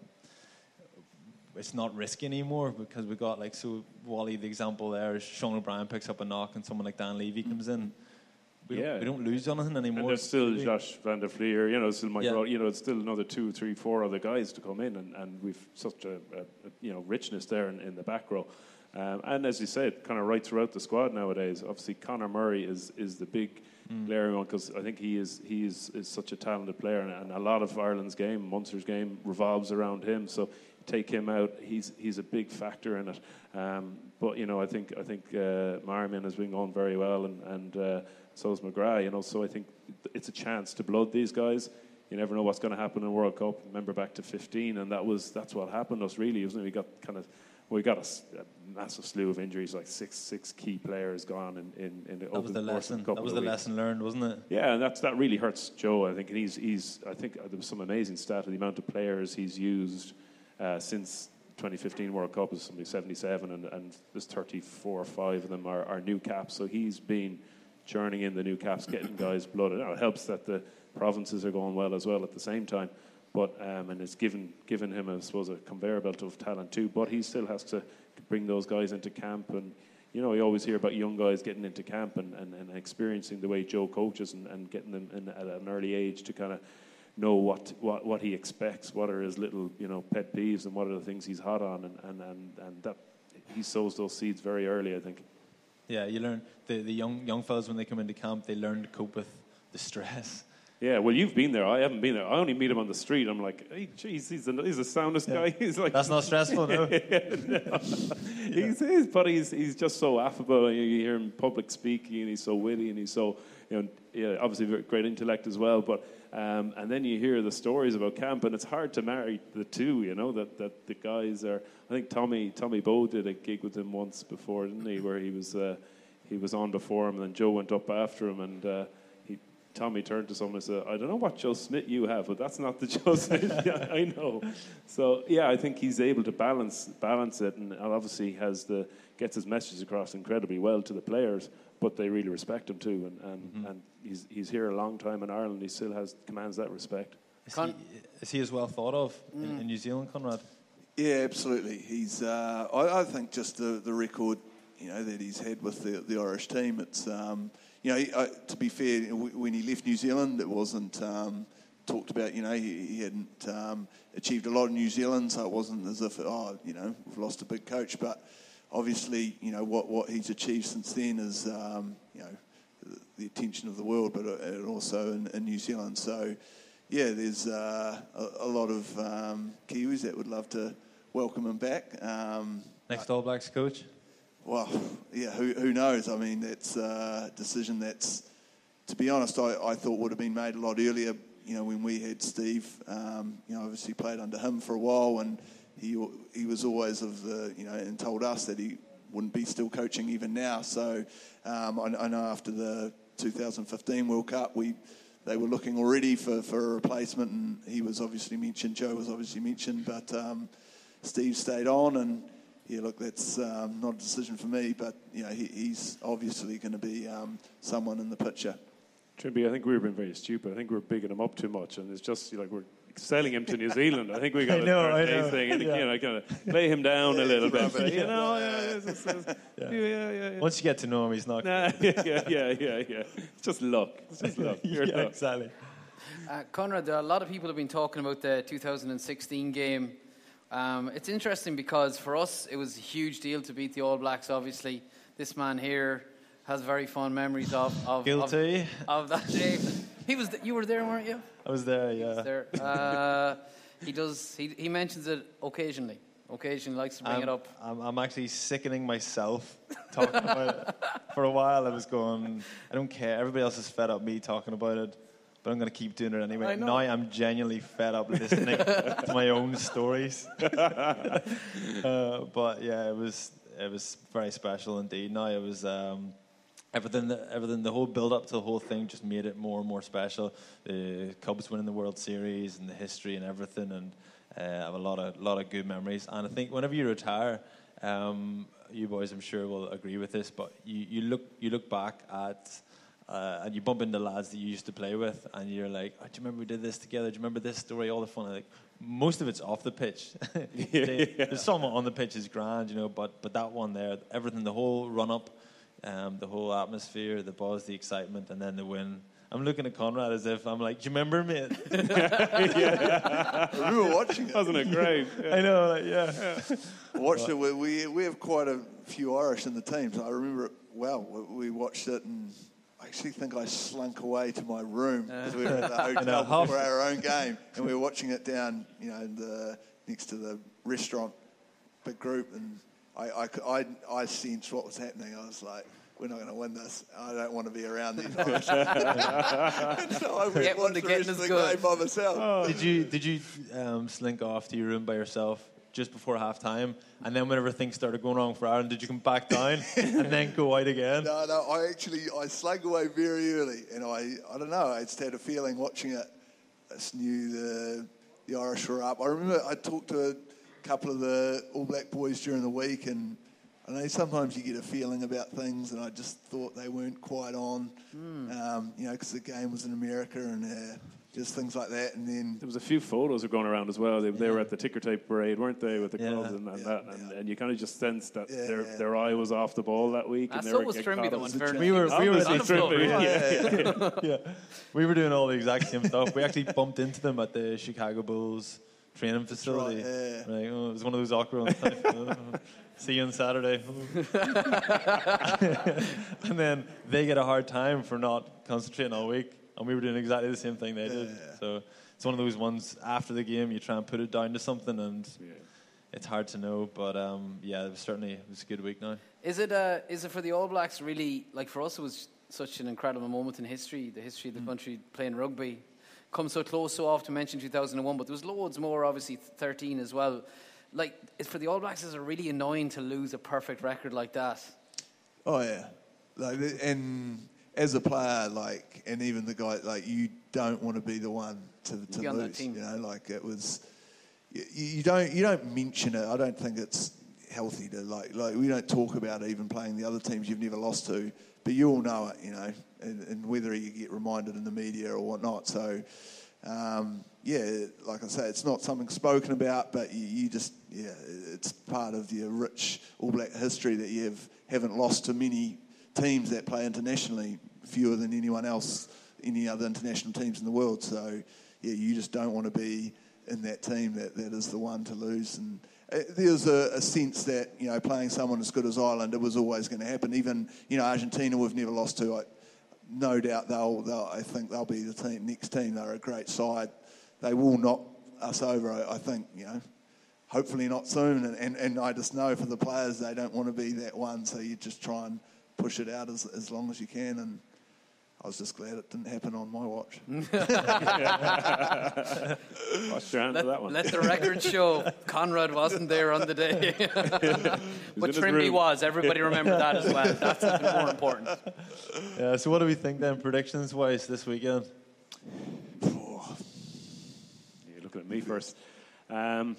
It's not risky anymore because we got, like, so Wally, the example there is Sean O'Brien picks up a knock and someone like Dan Levy comes in. We, yeah. don't, we don't lose anything anymore. And there's still Josh van der Fleer, you know, still Mike, yeah. you know, it's still another two, three, four other guys to come in, and, and we've such a, a, a you know richness there in, in the back row. Um, and as you said, kind of right throughout the squad nowadays. Obviously, Conor Murray is is the big mm. glaring one, because I think he is he is, is such a talented player, and, and a lot of Ireland's game, Munster's game, revolves around him. So take him out, he's he's a big factor in it. Um, but you know, I think I think uh, Marmion has been going very well, and and uh, so is McGrath. You know, so I think it's a chance to blood these guys. You never know what's going to happen in the World Cup. Remember back to fifteen, and that was that's what happened to us really, wasn't it? We got kind of we got a, a massive slew of injuries, like six six key players gone in in, in the that was the lesson. That was the weeks. lesson learned, wasn't it? Yeah, and that's that really hurts Joe. I think, and he's he's I think there was some amazing stat of the amount of players he's used. Uh, since twenty fifteen World Cup is somebody seventy-seven, and, and there's thirty-four or five of them are, are new caps. So he's been churning in the new caps, getting guys blooded. Now, it helps that the provinces are going well as well at the same time. But um, and it's given given him, I suppose, a conveyor belt of talent too. But he still has to bring those guys into camp. And you know, you always hear about young guys getting into camp and, and, and experiencing the way Joe coaches and, and getting them in at an early age to kind of know what, what, what he expects, what are his little, you know, pet peeves, and what are the things he's hot on, and, and, and, and that he sows those seeds very early, I think. Yeah, you learn the, the young young fellas when they come into camp, they learn to cope with the stress. Yeah, well, you've been there. I haven't been there. I only meet him on the street. I'm like, hey, geez, he's the he's the soundest yeah. guy. He's like, that's not stressful, no. no. He's, he's, but he's he's just so affable. You hear him public speaking, and he's so witty, and he's so, you know, yeah, obviously very great intellect as well. But um, and then you hear the stories about camp, and it's hard to marry the two. You know that, that the guys are. I think Tommy Tommy Bowe did a gig with him once before, didn't he? Where he was uh, he was on before him, and then Joe went up after him, and. Uh, Tommy turned to someone and said, I don't know what Joe Smith you have, but that's not the Joe Smith yeah, I know. So, yeah, I think he's able to balance balance it, and obviously has the gets his message across incredibly well to the players, but they really respect him too. And, and, mm-hmm. and he's he's here a long time in Ireland. He still has commands that respect. Is he, is he as well thought of mm. in, in New Zealand, Conrad? Yeah, absolutely. He's. Uh, I, I think just the, the record, you know, that he's had with the, the Irish team, it's... Um, You know, he, uh, to be fair, when he left New Zealand, it wasn't um, talked about. You know, he, he hadn't um, achieved a lot in New Zealand, so it wasn't as if, oh, you know, we've lost a big coach. But obviously, you know, what, what he's achieved since then is, um, you know, the, the attention of the world, but uh, also in, in New Zealand. So, yeah, there's uh, a, a lot of um, Kiwis that would love to welcome him back. Um, Next All Blacks coach? Well, yeah, who who knows? I mean, that's a decision that's, to be honest, I, I thought would have been made a lot earlier, you know, when we had Steve. Um, you know, obviously played under him for a while, and he he was always of the, you know, and told us that he wouldn't be still coaching even now. So um, I, I know after the two thousand fifteen World Cup, we they were looking already for, for a replacement, and he was obviously mentioned, Joe was obviously mentioned, but um, Steve stayed on, and yeah, look, that's um, not a decision for me, but you know, he, he's obviously going to be um, someone in the picture. Trimby, I think we've been very stupid. I think we're bigging him up too much, and it's just like we're selling him to New Zealand. I think we got I to know, start I know. thing and Yeah. you know, kind of lay him down a little bit. Yeah. You know, yeah, it's just, it's, Yeah. yeah, yeah, yeah, yeah. Once you get to know him, he's not. Nah, yeah, yeah, yeah, yeah, yeah. It's just luck. It's just luck. Pure yeah, luck. exactly. Uh, Conrad, a lot of people have been talking about the two thousand sixteen game. Um, it's interesting because for us, it was a huge deal to beat the All Blacks, obviously. This man here has very fond memories of, of, Guilty. of, of that day. He was, th- you were there, weren't you? I was there, yeah. There. Uh, he does. He, he mentions it occasionally. Occasionally likes to bring I'm, it up. I'm, I'm actually sickening myself talking about it. For a while, I was going, I don't care. Everybody else is fed up me talking about it, but I'm going to keep doing it anyway. I know. Now I'm genuinely fed up listening to my own stories. uh, but yeah, it was it was very special indeed. Now it was. Um, Everything, the, everything, the whole build-up to the whole thing just made it more and more special. The Cubs winning the World Series and the history and everything, and uh, I have a lot of, lot of good memories. And I think whenever you retire, um, you boys, I'm sure, will agree with this. But you, you look, you look back at, uh, and you bump into lads that you used to play with, and you're like, oh, do you remember we did this together? Do you remember this story? All the fun. Like most of it's off the pitch. they, yeah. There's some on the pitch is grand, you know, but but that one there, everything, the whole run-up. Um, the whole atmosphere, the buzz, the excitement, and then the win. I'm looking at Conrad as if I'm like, do you remember, mate? yeah. We were watching it. Wasn't it great? Yeah. I know, like, yeah. I watched it. We, we we have quite a few Irish in the team, so I remember it well. We, we watched it, and I actually think I slunk away to my room because we were at the hotel huff. for our own game, and we were watching it down, you know, the, next to the restaurant, big group, and I, I, I, I sensed what was happening. I was like, we're not going to win this. I don't want to be around these Irish. So I went Get and one watched to the get rest in of the is good. game by myself. Did you did you um, slink off to your room by yourself just before half time? And then whenever things started going wrong for Ireland, did you come back down and then go out again? No, no, I actually, I slunk away very early. And I, I don't know, I just had a feeling watching it. I just knew the, the Irish were up. I remember I talked to a couple of the All Black boys during the week, and I know sometimes you get a feeling about things, and I just thought they weren't quite on, mm. um, you know, because the game was in America and uh, just things like that. And then there was a few photos that were going around as well. They, yeah. they were at the ticker tape parade, weren't they, with the yeah. clubs and, and yeah, that, yeah. and, and you kind of just sensed that yeah, their yeah. their eye was off the ball that week. That's and they so were was getting Trimby, caught though. up. In fairness. We were we were Honestly, the Trimby, yeah. yeah. yeah, we were doing all the exact same stuff. We actually bumped into them at the Chicago Bulls training facility. Right, yeah. Like, oh, it was one of those awkward ones. oh, see you on Saturday. And then they get a hard time for not concentrating all week, and we were doing exactly the same thing they did. Yeah. So it's one of those ones after the game you try and put it down to something, and Yeah. it's hard to know. But um, yeah, it was certainly it was a good week now. Is it uh, is it for the All Blacks really, like for us it was such an incredible moment in history, the history of the mm. country playing rugby. Come so close, so often mentioned two thousand one, but there was loads more, obviously thirteen as well. Like, it's for the All Blacks, is it really annoying to lose a perfect record like that? Oh yeah, like, and as a player, like, and even the guy, like, you don't want to be the one to, to be on lose. that team. You know, like it was. You, you don't you don't mention it. I don't think it's healthy to like like we don't talk about even playing the other teams you've never lost to, but you all know it, you know, and, and whether you get reminded in the media or whatnot. So, um, yeah, like I say, it's not something spoken about, but you, you just, yeah, it's part of your rich All Black history that you have, haven't lost to many teams that play internationally, fewer than anyone else, any other international teams in the world. So, yeah, you just don't want to be in that team that, that is the one to lose. And there's a, a sense that, you know, playing someone as good as Ireland, it was always going to happen. Even, you know, Argentina we've never lost to. I, no doubt they'll, they'll, I think they'll be the team, next team. They're a great side. They will knock us over, I, I think, you know. Hopefully not soon. And, and, and I just know for the players, they don't want to be that one. So you just try and push it out as, as long as you can. And I was just glad it didn't happen on my watch. Watch your hand let, for that one. Let the record show Conrad wasn't there on the day. But Trimby was. Everybody remember that as well. That's even more important. Yeah, so what do we think then, predictions-wise, this weekend? Oh. You're looking at me first. Um,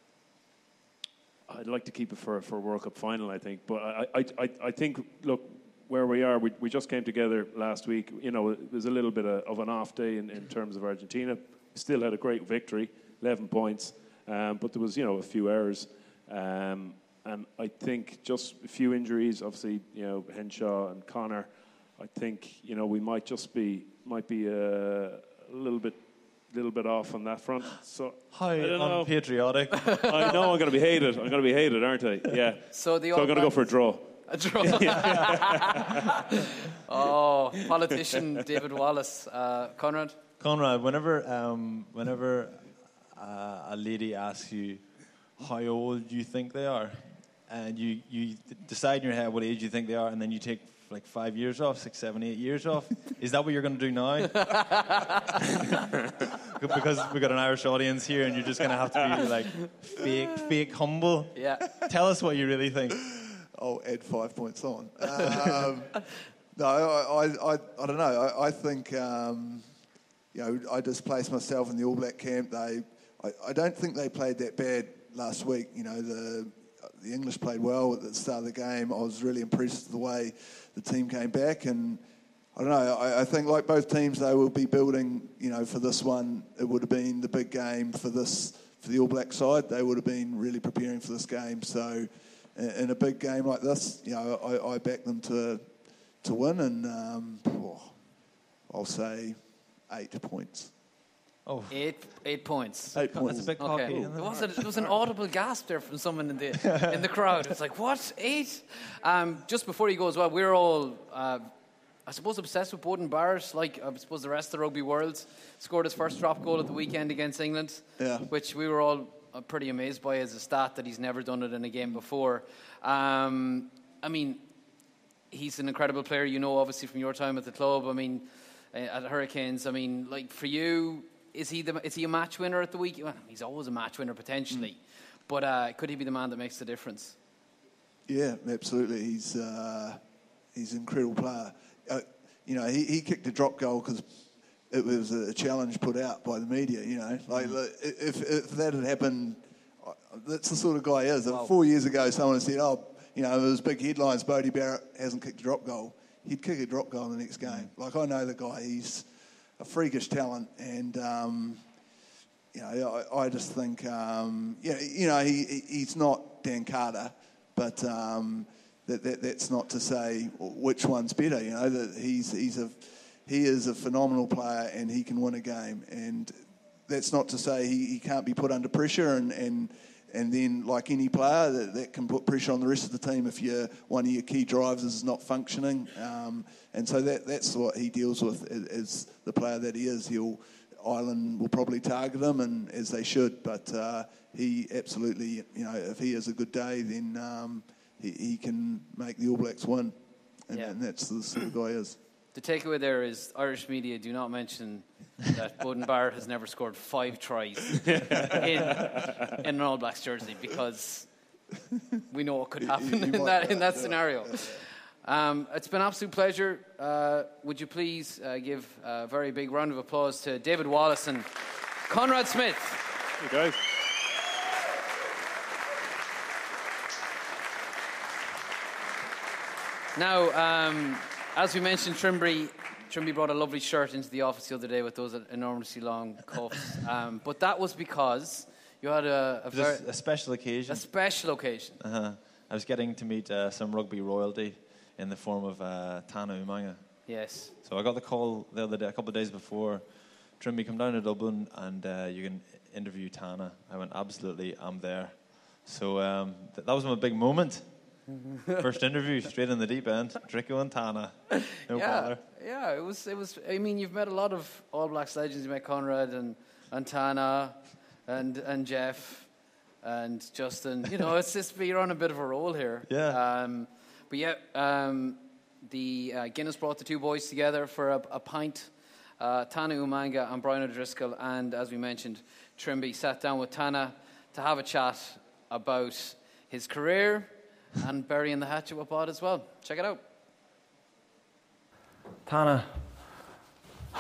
I'd like to keep it for for a World Cup final, I think. But I, I, I, I think, look, where we are, we, we just came together last week. You know, it was a little bit of, of an off day in, in terms of Argentina. Still had a great victory, eleven points, um, but there was, you know, a few errors. Um, and I think just a few injuries, obviously, you know, Henshaw and Connor. I think, you know, we might just be, might be a, a little bit little bit off on that front. So How I don't know. unpatriotic. I know I'm going to be hated. I'm going to be hated, aren't I? Yeah. So, the so I'm going to go for a draw. A draw. Oh, politician David Wallace. Uh, Conrad? Conrad, whenever um, whenever uh, a lady asks you how old you think they are, and you, you decide in your head what age you think they are, and then you take like five years off, six, seven, eight years off, is that what you're going to do now? Because we've got an Irish audience here, and you're just going to have to be like fake, fake humble. Yeah. Tell us what you really think. I'll add five points on. Um, no, I, I, I, I don't know. I, I think, um, you know, I just placed myself in the All Black camp. They, I, I don't think they played that bad last week. You know, the the English played well at the start of the game. I was really impressed with the way the team came back, and I don't know. I, I think, like both teams, they will be building. You know, for this one, it would have been the big game for this for the All Black side. They would have been really preparing for this game. So, in, in a big game like this, you know, I, I back them to to win, and um, oh, I'll say eight points. Oh, Eight, eight points. Eight points. That's a big Okay. cocky. There was, a, there was an audible gasp there from someone in the in the crowd. It's like, what? Eight? Um, just before you go as well, we're all, uh, I suppose, obsessed with Beauden Barrett. Like, I suppose the rest of the rugby world. Scored his first drop goal at the weekend against England, Yeah. which we were all uh, pretty amazed by as a stat that he's never done it in a game before. Um, I mean, he's an incredible player. You know, obviously, from your time at the club. I mean, uh, at Hurricanes. I mean, like, for you... Is he the is he a match winner at the week? Well, he's always a match winner potentially, mm. but uh, could he be the man that makes the difference? Yeah, absolutely. He's uh, he's an incredible player. Uh, you know, he, he kicked a drop goal because it was a challenge put out by the media. You know, like mm. if if that had happened, that's the sort of guy he is. Wow. Four years ago, someone said, "Oh, you know, there was big headlines. Beauden Barrett hasn't kicked a drop goal." He'd kick a drop goal in the next game. Mm. Like I know the guy. He's a freakish talent, and um, you know, I, I just think, um, you know, you know he, he's not Dan Carter, but um, that, that that's not to say which one's better. You know, that he's he's a he is a phenomenal player, and he can win a game, and that's not to say he, he can't be put under pressure, and and. And then, like any player, that, that can put pressure on the rest of the team if you one of your key drivers is not functioning. Um, and so that that's what he deals with as the player that he is. He'll Ireland will probably target him, and as they should. But uh, he absolutely, you know, if he has a good day, then um, he, he can make the All Blacks win. And, yeah. and that's the sort of guy he is. The takeaway there is Irish media do not mention that Beauden Barrett has never scored five tries in, in an All Blacks jersey, because we know what could happen you, you in that in that yeah. scenario. Um, it's been an absolute pleasure. Uh, would you please uh, give a very big round of applause to David Wallace and Conrad Smith. Hey guys. Now, um, as we mentioned, Trimby, Trimby brought a lovely shirt into the office the other day with those enormously long cuffs. Um, but that was because you had a, a, very, a special occasion. A special occasion. Uh-huh. I was getting to meet uh, some rugby royalty in the form of uh, Tana Umanga. Yes. So I got the call the other day, a couple of days before. Trimby, come down to Dublin and uh, you can interview Tana. I went, absolutely, I'm there. So um, th- that was my big moment. First interview, straight in the deep end. Drico and Tana. No yeah, bother. Yeah, it was, it was, I mean, you've met a lot of All Blacks legends. You met Conrad and, and Tana and, and Jeff and Justin. You know, it's just, you're on a bit of a roll here. Yeah. Um, but yeah, um, the uh, Guinness brought the two boys together for a, a pint. Uh, Tana Umanga and Brian O'Driscoll, and as we mentioned, Trimby sat down with Tana to have a chat about his career and burying the hatchet with Bod as well. Check it out. Tana, what's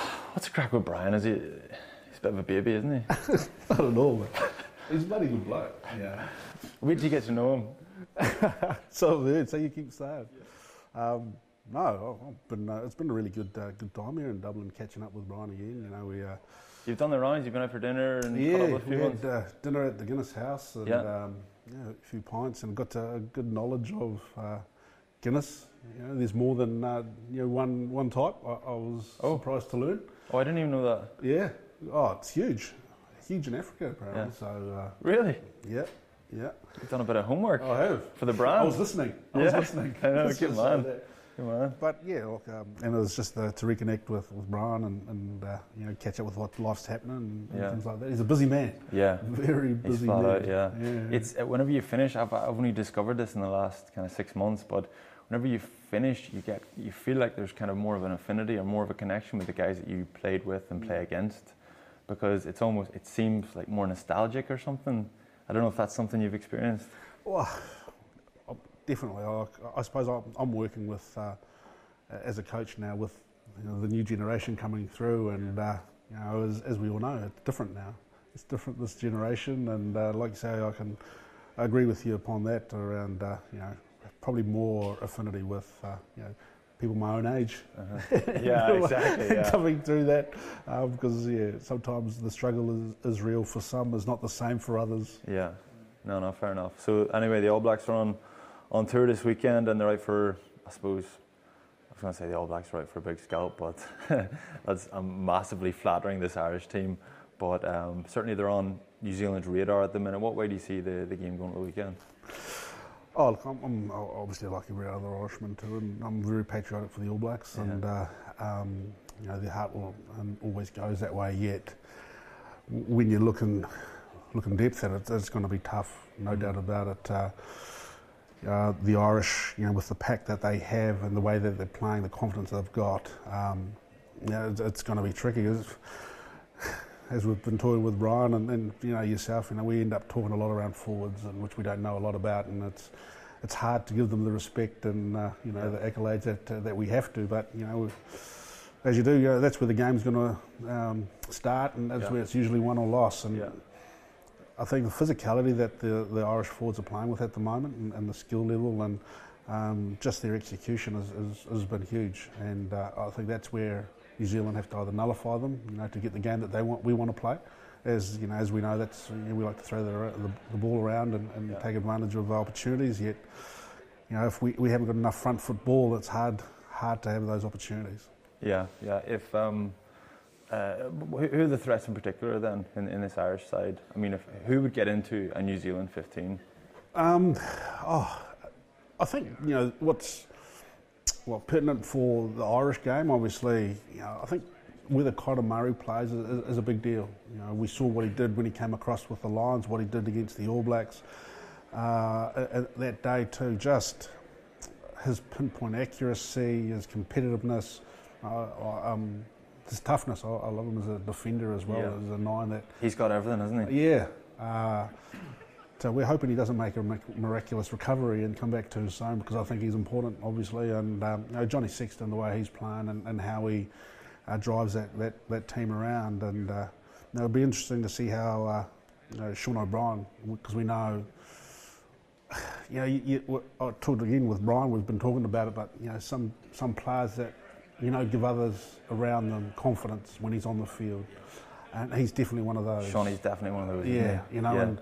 What's the crack with Brian? Is he? He's a bit of a baby, isn't he? I don't know, but he's a bloody good bloke. Yeah. Where did you get to know him? So I've heard, so you keep saying. Um, no, I've been, uh, it's been a really good uh, good time here in Dublin, catching up with Brian again. You know, we uh, You've done the rounds. You've been out for dinner and yeah, caught up with a few we ones. had uh, dinner at the Guinness House and Yeah. um, yeah, a few pints, and got a good knowledge of uh, Guinness. You know, there's more than uh, you know one one type. I, I was Oh. surprised to learn. Oh, I didn't even know that. Yeah, oh, it's huge, huge in Africa apparently. Yeah. So uh, Really? yeah, yeah, You've done a bit of homework I have. for the I brand. was listening. I Yeah. was listening. I know, Let's good just say man. that. Come on. But yeah, look, um, and it was just uh, to reconnect with, with Brian and, and uh, you know, catch up with what life's happening and, and Yeah. things like that. He's a busy man, Yeah. very He's busy flat man. out, yeah. yeah. It's uh, whenever you finish. I've, I've only discovered this in the last kind of six months, but whenever you finish, you get you feel like there's kind of more of an affinity or more of a connection with the guys that you played with and play against, because it's almost it seems like more nostalgic or something. I don't know if that's something you've experienced. Well, definitely. I, I suppose I'm, I'm working with, uh, as a coach now, with you know, the new generation coming through, and uh, you know, as, as we all know, it's different now. It's different this generation, and uh, like you say, I can agree with you upon that. Around uh, you know, probably more affinity with uh, you know, people my own age. Uh-huh. Yeah, exactly. Yeah. Coming through that, uh, because yeah, sometimes the struggle is, is real for some, is not the same for others. Yeah. No, no, fair enough. So anyway, the All Blacks are on on tour this weekend, and they're out for, I suppose, I was going to say the All Blacks are out for a big scalp, but that's I'm massively flattering this Irish team. But um, certainly they're on New Zealand's radar at the minute. What way do you see the, the game going at the weekend? Oh, look, I'm, I'm obviously like every other Irishman too, and I'm very patriotic for the All Blacks, Yeah. and uh, um, you know, the heart will, and always goes that way. Yet, when you look in, look in depth at it, it's going to be tough, no Mm-hmm. doubt about it. Uh, uh, the Irish, you know, with the pack that they have and the way that they're playing, the confidence they've got, um, you know, it's, it's going to be tricky. As, as we've been talking with Brian and, and you know yourself, you know, we end up talking a lot around forwards, and which we don't know a lot about, and it's it's hard to give them the respect and uh, you know the accolades that uh, that we have to. But you know, as you do, you know, that's where the game's going to um, start, and that's Yeah. where it's usually won or lost. And Yeah. I think the physicality that the, the Irish forwards are playing with at the moment, and, and the skill level, and um, just their execution is, is, has been huge. And uh, I think that's where New Zealand have to either nullify them, you know, to get the game that they want, we want to play. As you know, as we know, that's you know, we like to throw the, the, the ball around and, and Yeah. take advantage of opportunities. Yet, you know, if we, we haven't got enough front foot ball, it's hard hard to have those opportunities. Yeah, yeah. If um, uh, who who are the threats in particular then in, in this Irish side? I mean, if, who would get into a New Zealand fifteen? Um, oh, I think you know what's well pertinent for the Irish game. Obviously, you know, I think whether Conor Murray plays is, is a big deal. You know, we saw what he did when he came across with the Lions, what he did against the All Blacks uh, that day too. Just his pinpoint accuracy, his competitiveness, uh, um, his toughness. I, I love him as a defender as well, Yeah. as a nine that. He's got everything, hasn't he? Yeah. Uh, so we're hoping he doesn't make a mic- miraculous recovery and come back to his own, because I think he's important, obviously. And um, you know, Johnny Sexton, the way he's playing and, and how he uh, drives that, that, that team around. And uh, you know, it'll be interesting to see how uh, you know, Sean O'Brien, because we know, you know, you, you, I talked again with Brian, we've been talking about it, but you know, some, some players that, you know, give others around them confidence when he's on the field. And he's definitely one of those. Shawnee's definitely one of those. isn't Yeah, he? you know, Yeah. and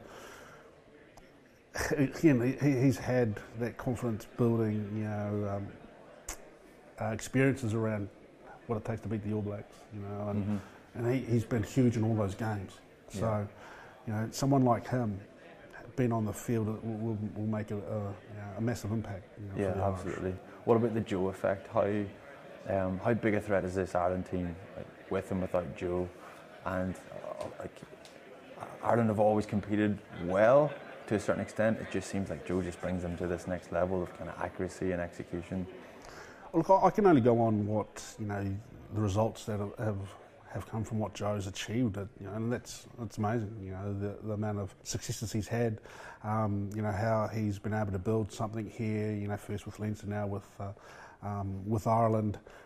again, he, he's had that confidence building, you know, um, uh, experiences around what it takes to beat the All Blacks, you know, and, Mhm. and he, he's been huge in all those games. So, Yeah. you know, someone like him being on the field will, will, will make a, a, you know, a massive impact. You know, Yeah, for the Irish. absolutely. What about the Joe effect? How um, how big a threat is this Ireland team, like, with and without Joe? And uh, like Ireland have always competed well to a certain extent. It just seems like Joe just brings them to this next level of kind of accuracy and execution. Look, I I can only go on what, you know, the results that have have, have come from what Joe's achieved, it, you know, and that's that's amazing. You know, the, the amount of successes he's had. Um, you know, how he's been able to build something here. You know, first with Leinster, now with uh, um, with Ireland.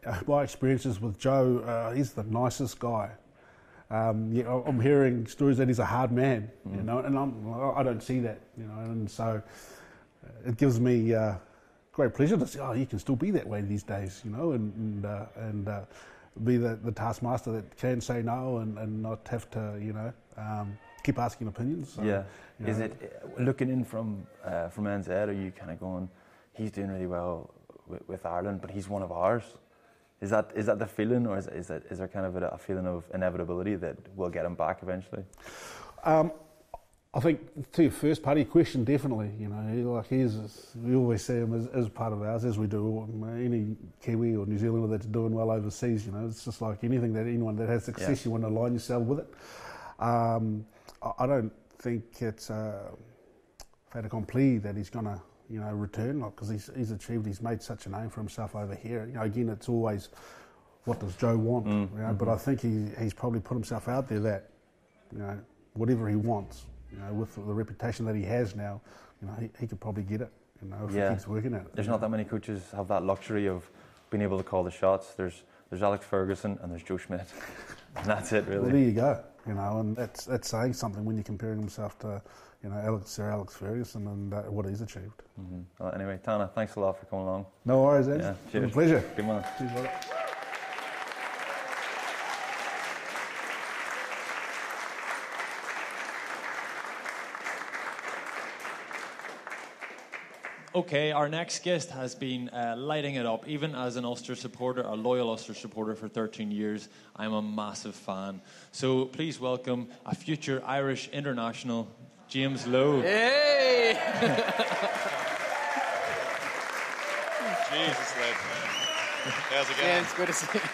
uh, my experiences with Joe, uh, he's the nicest guy. Um, yeah, I'm hearing stories that he's a hard man, mm. you know, and I'm, I don't see that, you know, and so it gives me uh, great pleasure to see, oh, you can still be that way these days, you know, and and, uh, and uh, be the, the taskmaster that can say no and, and not have to, you know, um, keep asking opinions. So, yeah. You Is know, it, looking in from uh, from N Z, are you kind of going, he's doing really well with, with Ireland, but he's one of ours? Is that is that the feeling, or is is, that, is there kind of a, a feeling of inevitability that we'll get him back eventually? Um, I think to your first part of your question, definitely. You know, he, like he's we always see him as, as part of ours, as we do any Kiwi or New Zealander that's doing well overseas. You know, it's just like anything that anyone that has success, yeah. you want to align yourself with it. Um, I, I don't think it's a fait accompli that he's going to, you know, return, because he's, he's achieved, he's made such a name for himself over here. You know, again, it's always, what does Joe want? Mm, you know, mm-hmm. But I think he, he's probably put himself out there that, you know, whatever he wants, you know, with the reputation that he has now, you know, he, he could probably get it, you know, if yeah. he keeps working at it. There's not know. that many coaches have that luxury of being able to call the shots. There's there's Alex Ferguson and there's Joe Schmidt. And that's it, really. Well, there you go, you know, and that's, that's saying something when you're comparing himself to, you know, Alex, Sir Alex Ferguson and uh, what he's achieved. Mm-hmm. Well, anyway, Tana, thanks a lot for coming along. No worries, Ed. Yeah, it's been a pleasure. Good man. Cheers, brother. Okay, our next guest has been uh, lighting it up. Even as an Ulster supporter, a loyal Ulster supporter for thirteen years, I'm a massive fan. So please welcome a future Irish international, James Lowe. Hey! Jesus, lad. How's it going? James, good to see you.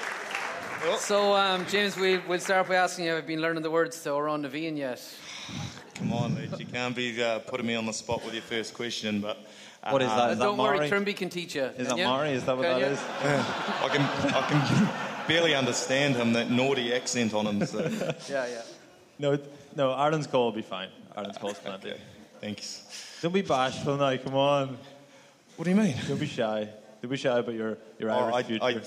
Oh. So, um, James, we'll, we'll start by asking you, have you been learning the words to Oran Naveen yet? Come on, mate. You can't be uh, putting me on the spot with your first question, but... Uh, what is that? Is don't that worry, Trimby can teach you. Is that you? Maori? Is that what can that you? is? I can I can barely understand him, that naughty accent on him. So. Yeah, yeah. No, no, Ireland's call will be fine. Ireland's call's plenty. Okay, thanks. Don't be bashful now, come on. What do you mean? Don't be shy. Don't be shy about your, your oh, Irish I, future. I,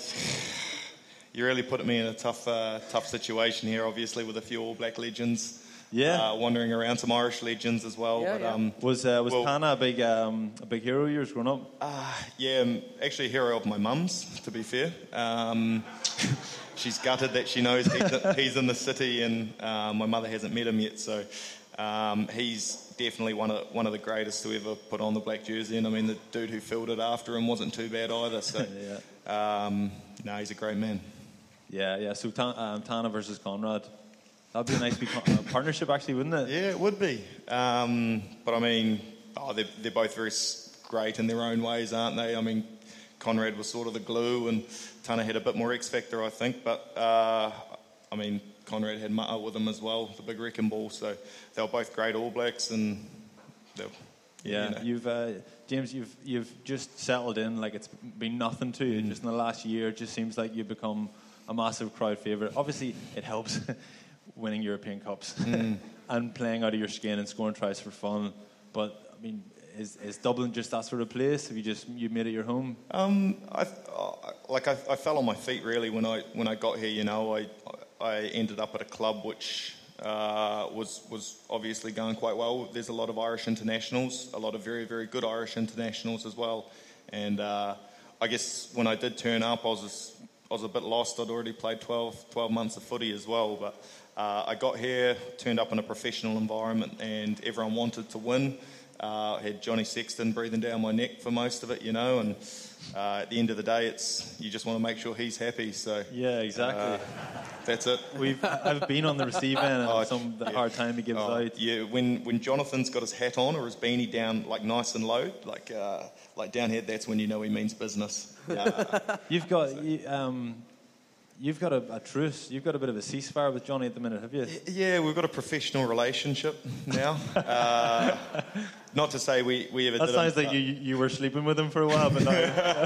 you really put me in a tough uh, tough situation here, obviously, with a few All Black legends. Yeah, uh, wandering around, some Irish legends as well. Yeah, but, yeah. Um, was uh, was well, Tana a big um, a big hero of yours growing up? Uh, yeah, um, actually a hero of my mum's, to be fair. Um, she's gutted that she knows he's, he's in the city, and uh, my mother hasn't met him yet. So um, he's definitely one of one of the greatest to ever put on the black jersey. And I mean, the dude who filled it after him wasn't too bad either. So yeah. um, no, he's a great man. Yeah, yeah. So Ta- um, Tana versus Conrad. That'd be a nice big uh, partnership, actually, wouldn't it? Yeah, it would be. Um, but I mean, oh, they're, they're both very great in their own ways, aren't they? I mean, Conrad was sort of the glue, and Tana had a bit more X factor, I think. But uh, I mean, Conrad had Ma'a with him as well, the big wrecking ball. So they were both great All Blacks, and they're, yeah, you know. you've uh, James, you've you've just settled in like it's been nothing to you. Mm. Just in the last year, it just seems like you've become a massive crowd favourite. Obviously, it helps. Winning European Cups mm. and playing out of your skin and scoring tries for fun, but I mean, is is Dublin just that sort of place? Have you just you made it your home? Um, I, I like I, I fell on my feet really when I when I got here. You know, I I ended up at a club which uh, was was obviously going quite well. There's a lot of Irish internationals, a lot of very very good Irish internationals as well, and uh, I guess when I did turn up, I was just, I was a bit lost. I'd already played twelve, twelve months of footy as well, but. Uh, I got here, turned up in a professional environment, and everyone wanted to win. Uh, I had Johnny Sexton breathing down my neck for most of it, you know, and uh, at the end of the day, it's you just want to make sure he's happy. So yeah, exactly. Uh, that's it. We've I've been on the receiving end and oh, some the yeah. hard time he gives oh, out. Yeah, when when Jonathan's got his hat on or his beanie down, like nice and low, like uh, like down here, that's when you know he means business. Uh, You've got. You, um, You've got a, a truce. You've got a bit of a ceasefire with Johnny at the minute, have you? Yeah, we've got a professional relationship now. uh, not to say we, we ever that did sounds it, like you you were sleeping with him for a while, but no.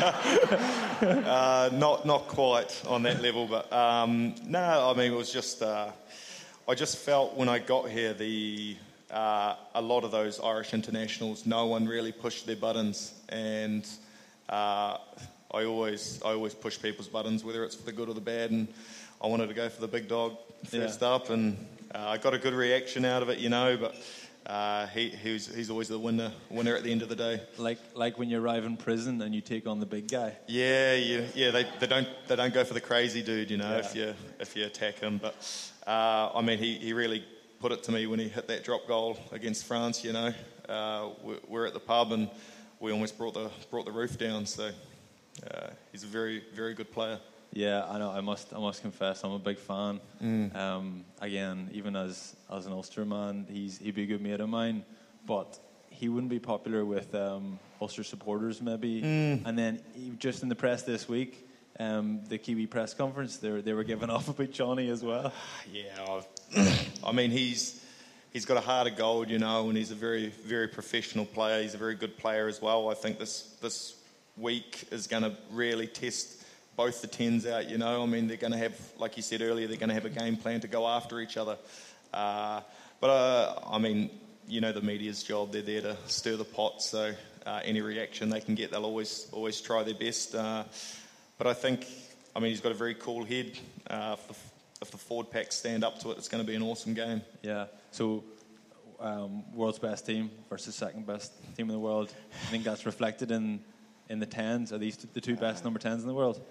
uh, not not quite on that level. But um, no, I mean it was just. Uh, I just felt when I got here, the uh, a lot of those Irish internationals, no one really pushed their buttons, and. Uh, I always I always push people's buttons, whether it's for the good or the bad, and I wanted to go for the big dog first Yeah. up, and uh, I got a good reaction out of it, you know, but uh, he he's, he's always the winner winner at the end of the day. Like like when you arrive in prison and you take on the big guy. Yeah, yeah, yeah. They, they don't they don't go for the crazy dude, you know, Yeah. if you if you attack him. But uh, I mean, he, he really put it to me when he hit that drop goal against France. You know, uh, we're, we're at the pub and we almost brought the brought the roof down. So uh, he's a very very good player. Yeah, I know. I must. I must confess, I'm a big fan. Mm. Um, again, even as as an Ulster man, he's he'd be a good mate of mine, but he wouldn't be popular with um, Ulster supporters, maybe. Mm. And then he, just in the press this week, um, the Kiwi press conference, they were, they were giving off about Johnny as well. Yeah, I've, I mean he's he's got a heart of gold, you know, and he's a very very professional player. He's a very good player as well. I think this this week is going to really test both the tens out, you know. I mean, they're going to have, like you said earlier, they're going to have a game plan to go after each other. Uh, but, uh, I mean, you know the media's job, they're there to stir the pot, so uh, any reaction they can get, they'll always always try their best. Uh, but I think, I mean, he's got a very cool head. Uh, if, the, if the forward packs stand up to it, it's going to be an awesome game. Yeah, so um, world's best team versus second best team in the world. I think that's reflected in, in the tens. Are these t- the two best number tens in the world?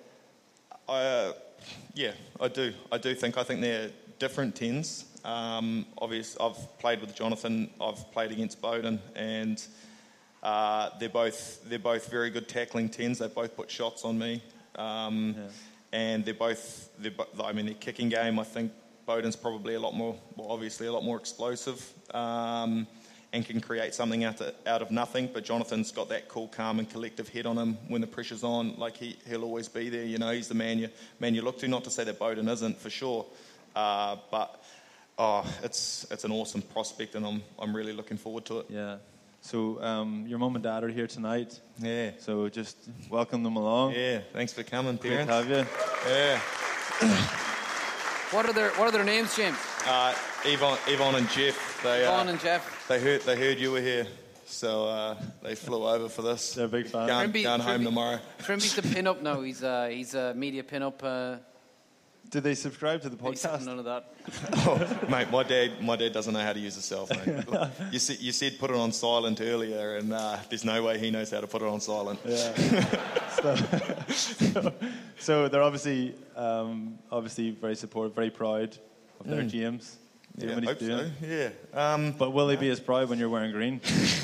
Uh, yeah, I do. I do think. I think they're different tens. Um, obviously, I've played with Jonathan. I've played against Bowden, and uh, they're both they're both very good tackling tens. They both put shots on me, um, yeah. and they're both. They're, I mean, their kicking game. I think Bowden's probably a lot more. Well, obviously, a lot more explosive. Um, and can create something out of, out of nothing. But Jonathan's got that cool, calm and collective head on him when the pressure's on. Like, he, he'll always be there, you know. He's the man you, man you look to. Not to say that Bowden isn't, for sure. Uh, but, oh, it's it's an awesome prospect, and I'm I'm really looking forward to it. Yeah. So um, your mum and dad are here tonight. Yeah. So just welcome them along. Yeah, thanks for coming, Great parents. to have you. Yeah. What are their What are their names, James? Uh, Yvonne, Yvonne and Jeff. They, Yvonne uh, and Jeff. They heard they heard you were here, so uh, they flew over for this. They're big fans. Going, Trimby- going home Trimby- tomorrow. Trimby's the pin-up now. He's uh, he's a media pin-up. Uh, Did they subscribe to the he's podcast? none of that. Oh, mate, my dad, my dad doesn't know how to use a cell phone. you, said, you said put it on silent earlier, and uh, there's no way he knows how to put it on silent. Yeah. so, so, so they're obviously, um, obviously very supportive, very proud of their Mm. James. Yeah, what he's hope doing. so. Yeah. Um, But will they be as proud when you're wearing green?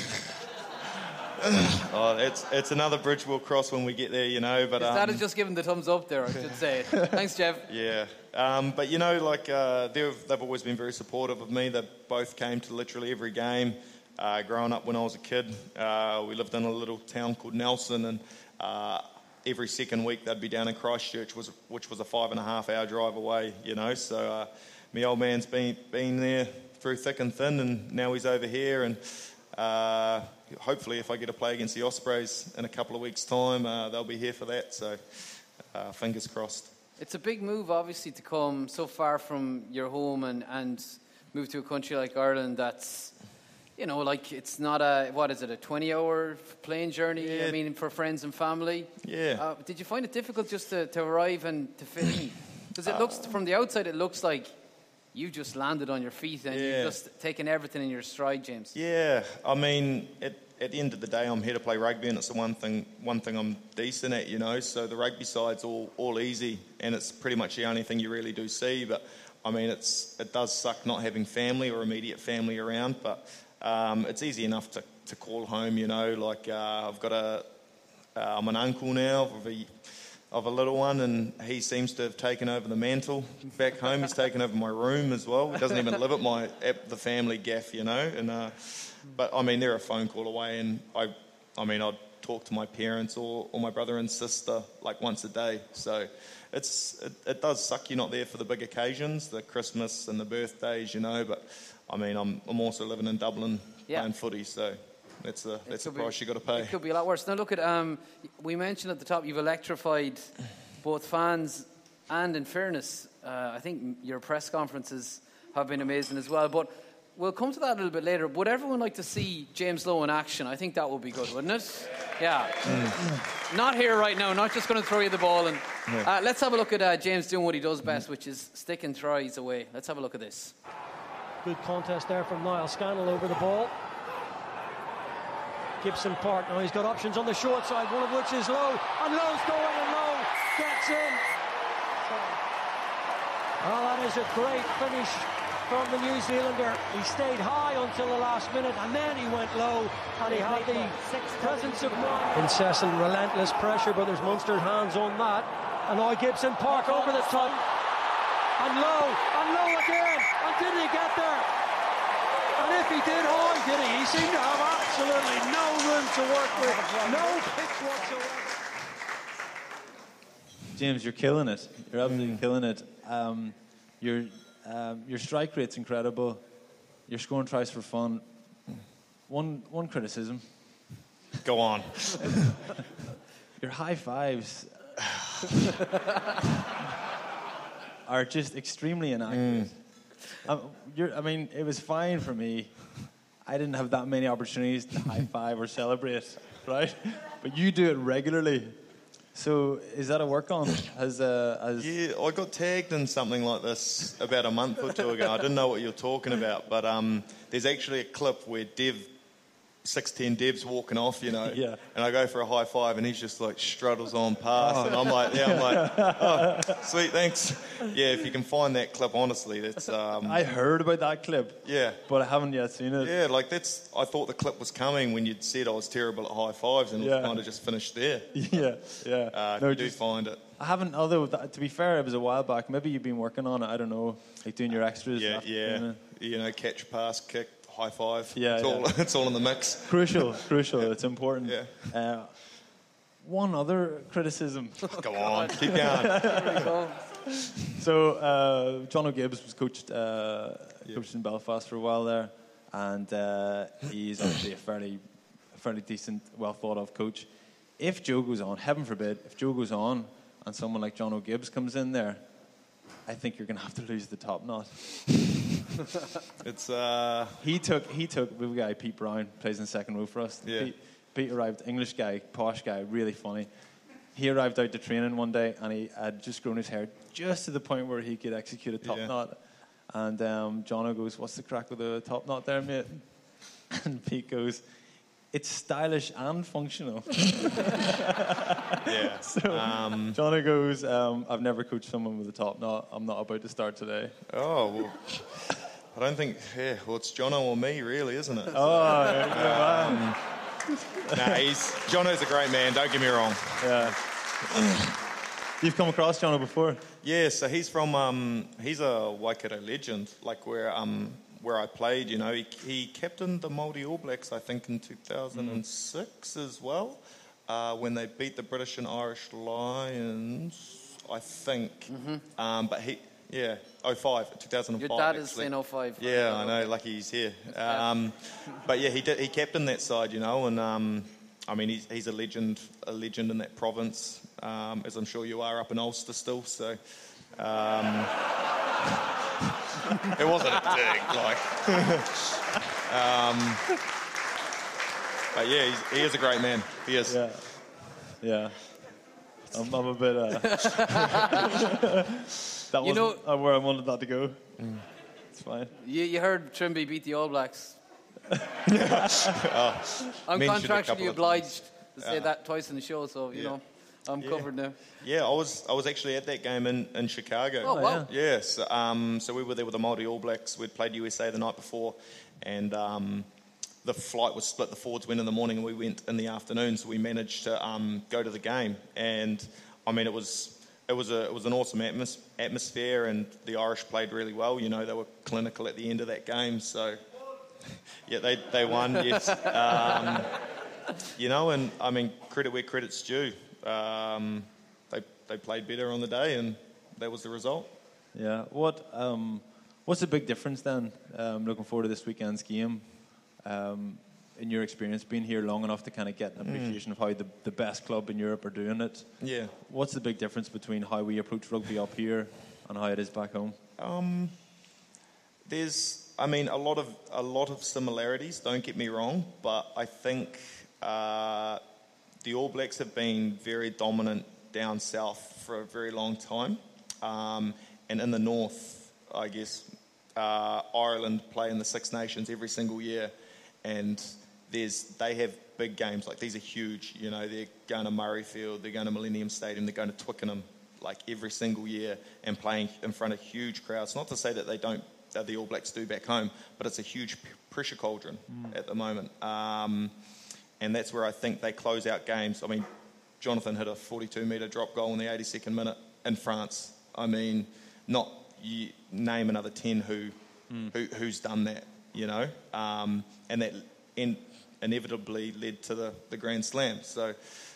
oh, it's it's another bridge we'll cross when we get there, you know. But His um, dad has just given the thumbs up there, I should say. Thanks, Jeff. yeah. Um, but you know, like uh, they've they've always been very supportive of me. They both came to literally every game. Uh, growing up when I was a kid, uh, we lived in a little town called Nelson, and uh, every second week they'd be down in Christchurch, was which was a five and a half hour drive away. You know, so uh, my old man's been been there through thick and thin, and now he's over here, and uh, hopefully if I get to play against the Ospreys in a couple of weeks' time, uh, they'll be here for that, so uh, fingers crossed. It's a big move, obviously, to come so far from your home and, and move to a country like Ireland that's, you know, like it's not a, what is it, a twenty-hour plane journey, Yeah. I mean, for friends and family? Yeah. Uh, did you find it difficult just to, to arrive and to fit in? Because it looks, from the outside, it looks like you just landed on your feet and Yeah. you've just taken everything in your stride, James. Yeah, I mean, at, at the end of the day, I'm here to play rugby, and it's the one thing one thing I'm decent at, you know. So the rugby side's all all easy, and it's pretty much the only thing you really do see. But I mean, it's it does suck not having family or immediate family around, but um, it's easy enough to, to call home, you know. Like uh, I've got a, uh, I'm an uncle now of a of a little one, and he seems to have taken over the mantle back home. He's taken over my room as well. He doesn't even live at my at the family gaff, you know. And uh, but I mean, they're a phone call away, and I, I mean, I'd talk to my parents or, or my brother and sister like once a day. So it's it, it does suck you're not there for the big occasions, the Christmas and the birthdays, you know. But I mean, I'm I'm also living in Dublin Yeah. playing footy, so. That's the that's the could be- price you got to pay. It could be a lot worse. Now look at, um, we mentioned at the top you've electrified both fans and, in fairness, uh, I think your press conferences have been amazing as well. But we'll come to that a little bit later. Would everyone like to see James Lowe in action? I think that would be good, wouldn't it? Yeah. Mm. Not here right now. Not just going to throw you the ball. And uh, let's have a look at uh, James doing what he does best, which is sticking tries away. Let's have a look at this. Good contest there from Niall Scannell over the ball. Gibson Park. Now he's got options on the short side, one of which is Lowe. And Lowe's going, and Lowe gets in. Oh, that is a great finish from the New Zealander. He stayed high until the last minute, and then he went low, and he had the presence of mind. Incessant, relentless pressure, but there's Munster's hands on that. And now Gibson Park over the top. And Lowe, and Lowe again. And did he get there? And if he did, how did he? He seemed to have absolutely no room to work with, no pitch whatsoever. James, you're killing it. You're absolutely mm. killing it. Um, your um, your strike rate's incredible. You're scoring tries for fun. One one criticism. Go on. Your high fives are just extremely inaccurate. Mm. Um, you're, I mean, it was fine for me. I didn't have that many opportunities to high five or celebrate, right? But you do it regularly. So is that a work on? Has, uh, has yeah, I got tagged in something like this about a month or two ago. I didn't know what you were talking about, but um, there's actually a clip where Dev, six ten Dev's walking off, you know, yeah. and I go for a high five, and he's just like struddles on past, oh. and I'm like, yeah, I'm like, oh, sweet, thanks. Yeah, if you can find that clip, honestly, that's. Um, I heard about that clip. Yeah, but I haven't yet seen it. Yeah, like that's. I thought the clip was coming when you'd said I was terrible at high fives, and yeah. it kind of just finished there. Yeah, yeah. Uh, no, you do just, find it. I haven't. Although to be fair, it was a while back. Maybe you've been working on it. I don't know, like doing your extras. Yeah, yeah. You know, catch, pass, kick. High five. Yeah, it's, yeah. All, it's all in the mix. Crucial, crucial. It's important. Yeah. Uh, one other criticism. Go on, keep going. Here we go. So, uh, John O'Gibbs was coached, uh, yeah. coached in Belfast for a while there, and uh, he's obviously a fairly, fairly decent, well thought of coach. If Joe goes on, heaven forbid, if Joe goes on, and someone like John O'Gibbs comes in there, I think you're going to have to lose the top knot. It's uh he took he took the guy Pete Brown plays in the second row for us. Yeah. Pete, Pete arrived, English guy, posh guy, really funny. He arrived out to training one day and he had just grown his hair just to the point where he could execute a top yeah. knot. And um, Jono goes, "What's the crack with the top knot there, mate?" And Pete goes, "It's stylish and functional." Yeah. So um, Johnny goes, um, "I've never coached someone with a top knot. I'm not about to start today." Oh, well, I don't think, yeah, well, it's Jono or me, really, isn't it? Oh, yeah. Um, nah, he's, Jono's a great man, don't get me wrong. Yeah. You've come across Jono before? Yeah, so he's from, um, he's a Waikato legend, like where um, where I played, you know. He, he captained the Māori All Blacks, I think, in two thousand six mm. as well, uh, when they beat the British and Irish Lions, I think. Mm-hmm. Um, but he... Yeah, oh five, two thousand five. Your dad actually. is saying oh five. Yeah, I know, lucky he's here. Um, but yeah, he did, he captained that side, you know, and um, I mean, he's, he's a legend, a legend in that province, um, as I'm sure you are up in Ulster still, so... Um, it wasn't a dig, like... um, but yeah, he's, he is a great man, he is. Yeah, yeah. I'm, I'm a bit... Uh... That you wasn't know, where I wanted that to go. Mm. It's fine. You, you heard Trimby beat the All Blacks. oh, I'm contractually obliged to say uh, that twice in the show, so, you yeah. know, I'm yeah. covered now. Yeah, I was I was actually at that game in, in Chicago. Oh, wow. Yes. Yeah, so, um, so we were there with the Māori All Blacks. We'd played U S A the night before, and um, the flight was split. The forwards went in the morning and we went in the afternoon, so we managed to um, go to the game. And, I mean, it was... It was a it was an awesome atmos- atmosphere, and the Irish played really well. You know, they were clinical at the end of that game. So, yeah, they they won. Yes, um, you know, and I mean, credit where credit's due. Um, they they played better on the day, and that was the result. Yeah. What um, what's the big difference then? Um, looking forward to this weekend's game. Um, in your experience, being here long enough to kind of get an appreciation mm. of how the, the best club in Europe are doing it. Yeah. What's the big difference between how we approach rugby up here and how it is back home? Um, there's I mean, a lot of a lot of similarities. Don't get me wrong, but I think uh, the All Blacks have been very dominant down south for a very long time, um, and in the north, I guess uh, Ireland play in the Six Nations every single year, and there's they have big games. Like, these are huge. You know, they're going to Murrayfield, they're going to Millennium Stadium, they're going to Twickenham, like every single year, and playing in front of huge crowds. Not to say that they don't, that the All Blacks do back home, but it's a huge p- pressure cauldron mm. at the moment. Um, and that's where I think they close out games. I mean, Jonathan hit a forty-two metre drop goal in the eighty-second minute in France. I mean, not you name another ten who, mm. who who's done that, you know, um, and that in, inevitably led to the, the Grand Slam. So,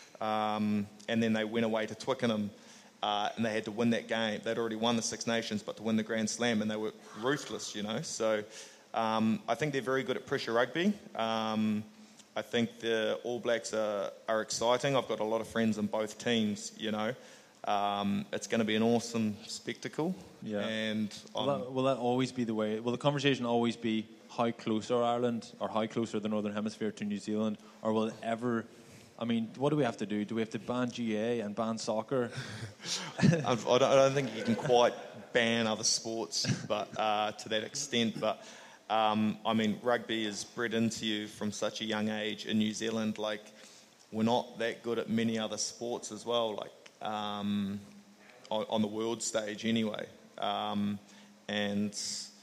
um, and then they went away to Twickenham, uh, and they had to win that game. They'd already won the Six Nations, but to win the Grand Slam, and they were ruthless, you know. So, um, I think they're very good at pressure rugby. Um, I think the All Blacks are, are exciting. I've got a lot of friends in both teams, you know. Um, it's going to be an awesome spectacle. Yeah. And will that, will that always be the way? Will the conversation always be how close are Ireland, or how close are the Northern Hemisphere to New Zealand? Or will it ever... I mean, what do we have to do? Do we have to ban G A and ban soccer? I, don't, I don't think you can quite ban other sports but uh, to that extent. But... Um, I mean, rugby is bred into you from such a young age in New Zealand. Like, we're not that good at many other sports as well, like um, on, on the world stage anyway. Um, and,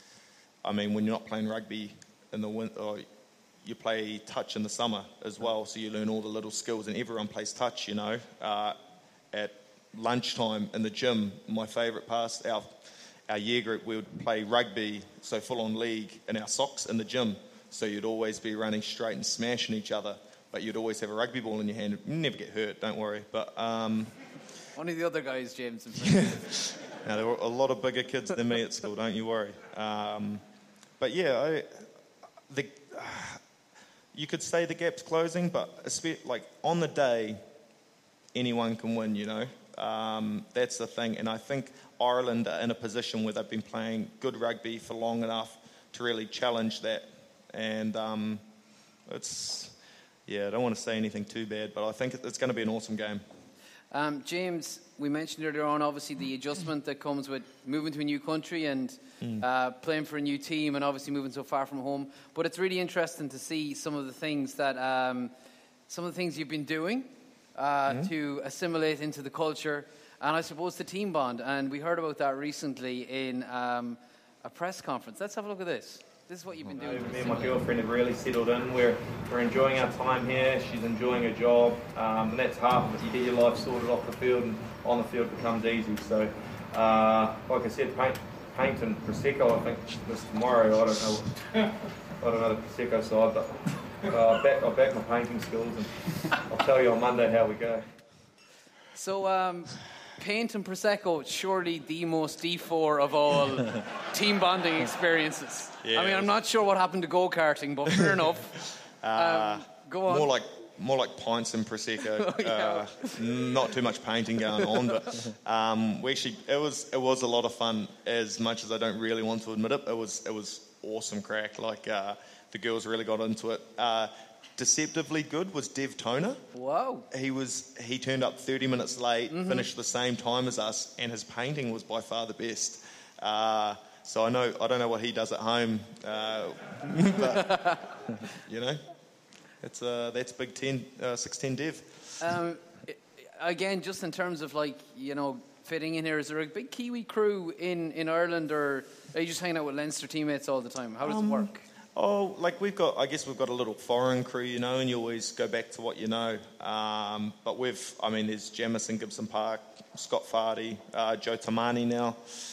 I mean, when you're not playing rugby in the winter, or you play touch in the summer as well, so you learn all the little skills, and everyone plays touch, you know. Uh, at lunchtime in the gym, my favourite past, our... Our year group, we would play rugby, so full-on league, in our socks in the gym. So you'd always be running straight and smashing each other, but you'd always have a rugby ball in your hand. You'd never get hurt, don't worry. But um, one of the other guys, James. now, there were a lot of bigger kids than me at school, don't you worry. Um, but yeah, I, the, uh, you could say the gap's closing, but espe- like on the day, anyone can win, you know. Um, that's the thing, and I think Ireland are in a position where they've been playing good rugby for long enough to really challenge that. And um, it's, yeah, I don't want to say anything too bad, but I think it's going to be an awesome game. Um, James, we mentioned earlier on, obviously, the adjustment that comes with moving to a new country and mm. uh, playing for a new team, and obviously moving so far from home. But it's really interesting to see some of the things that, um, some of the things you've been doing uh, mm. to assimilate into the culture. And I suppose the team bond, and we heard about that recently in um, a press conference. Let's have a look at this. This is what you've been doing. Me and my girlfriend have really settled in. We're, we're enjoying our time here. She's enjoying her job, um, and that's half of it. You get your life sorted off the field, and on the field becomes easy. So, uh, like I said, paint, paint and Prosecco, I think this tomorrow. I don't know. I don't know the Prosecco side, but uh, I'll, back, I'll back my painting skills, and I'll tell you on Monday how we go. So, um... paint and Prosecco, surely the most D four of all team bonding experiences. Yeah, I mean, I'm not sure what happened to go-karting, but fair enough. Uh, um, go on. More like more like pints and Prosecco. oh, yeah. uh, not too much painting going on, but um, we actually it was it was a lot of fun. As much as I don't really want to admit it, it was it was awesome crack. Like uh, the girls really got into it. Uh, Deceptively good was Dev Toner. Wow. He was he turned up thirty minutes late, mm-hmm. finished the same time as us, and his painting was by far the best. Uh, so I know I don't know what he does at home, uh, but you know, it's uh, that's Big Ten uh, six ten Dev. Um, again, just in terms of like you know fitting in here, is there a big Kiwi crew in, in Ireland, or are you just hanging out with Leinster teammates all the time? How does um, it work? Oh, like we've got, I guess we've got a little foreign crew, you know, and you always go back to what you know. Um, but we've, I mean, there's Jamison Gibson Park, Scott Fardy, uh, Joe Tamani now.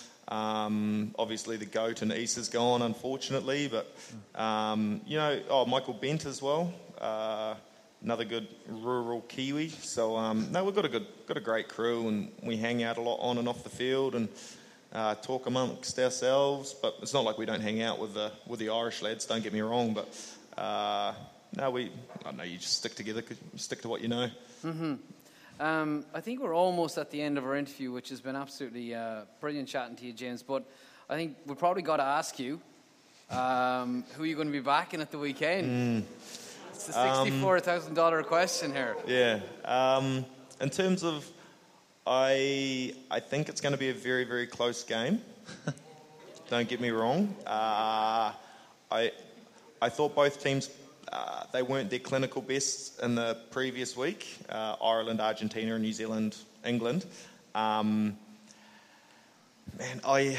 Um, obviously the GOAT and Isa's gone, unfortunately, but, um, you know, oh, Michael Bent as well, uh, another good rural Kiwi. So, um, no, we've got a good, got a great crew, and we hang out a lot on and off the field, and Uh, talk amongst ourselves, but it's not like we don't hang out with the with the Irish lads. Don't get me wrong, but uh, no, we. I don't know. You just stick together. Cause you stick to what you know. Mm-hmm. Um, I think we're almost at the end of our interview, which has been absolutely uh, brilliant chatting to you, James. But I think we've probably got to ask you: Um, who are you going to be backing at the weekend? Mm. It's the sixty-four thousand dollars um, question here. Yeah. Um, in terms of, I I think it's going to be a very, very close game. Don't get me wrong. Uh, I I thought both teams, uh, they weren't their clinical best in the previous week. Uh, Ireland, Argentina, and New Zealand, England. Um, man, I...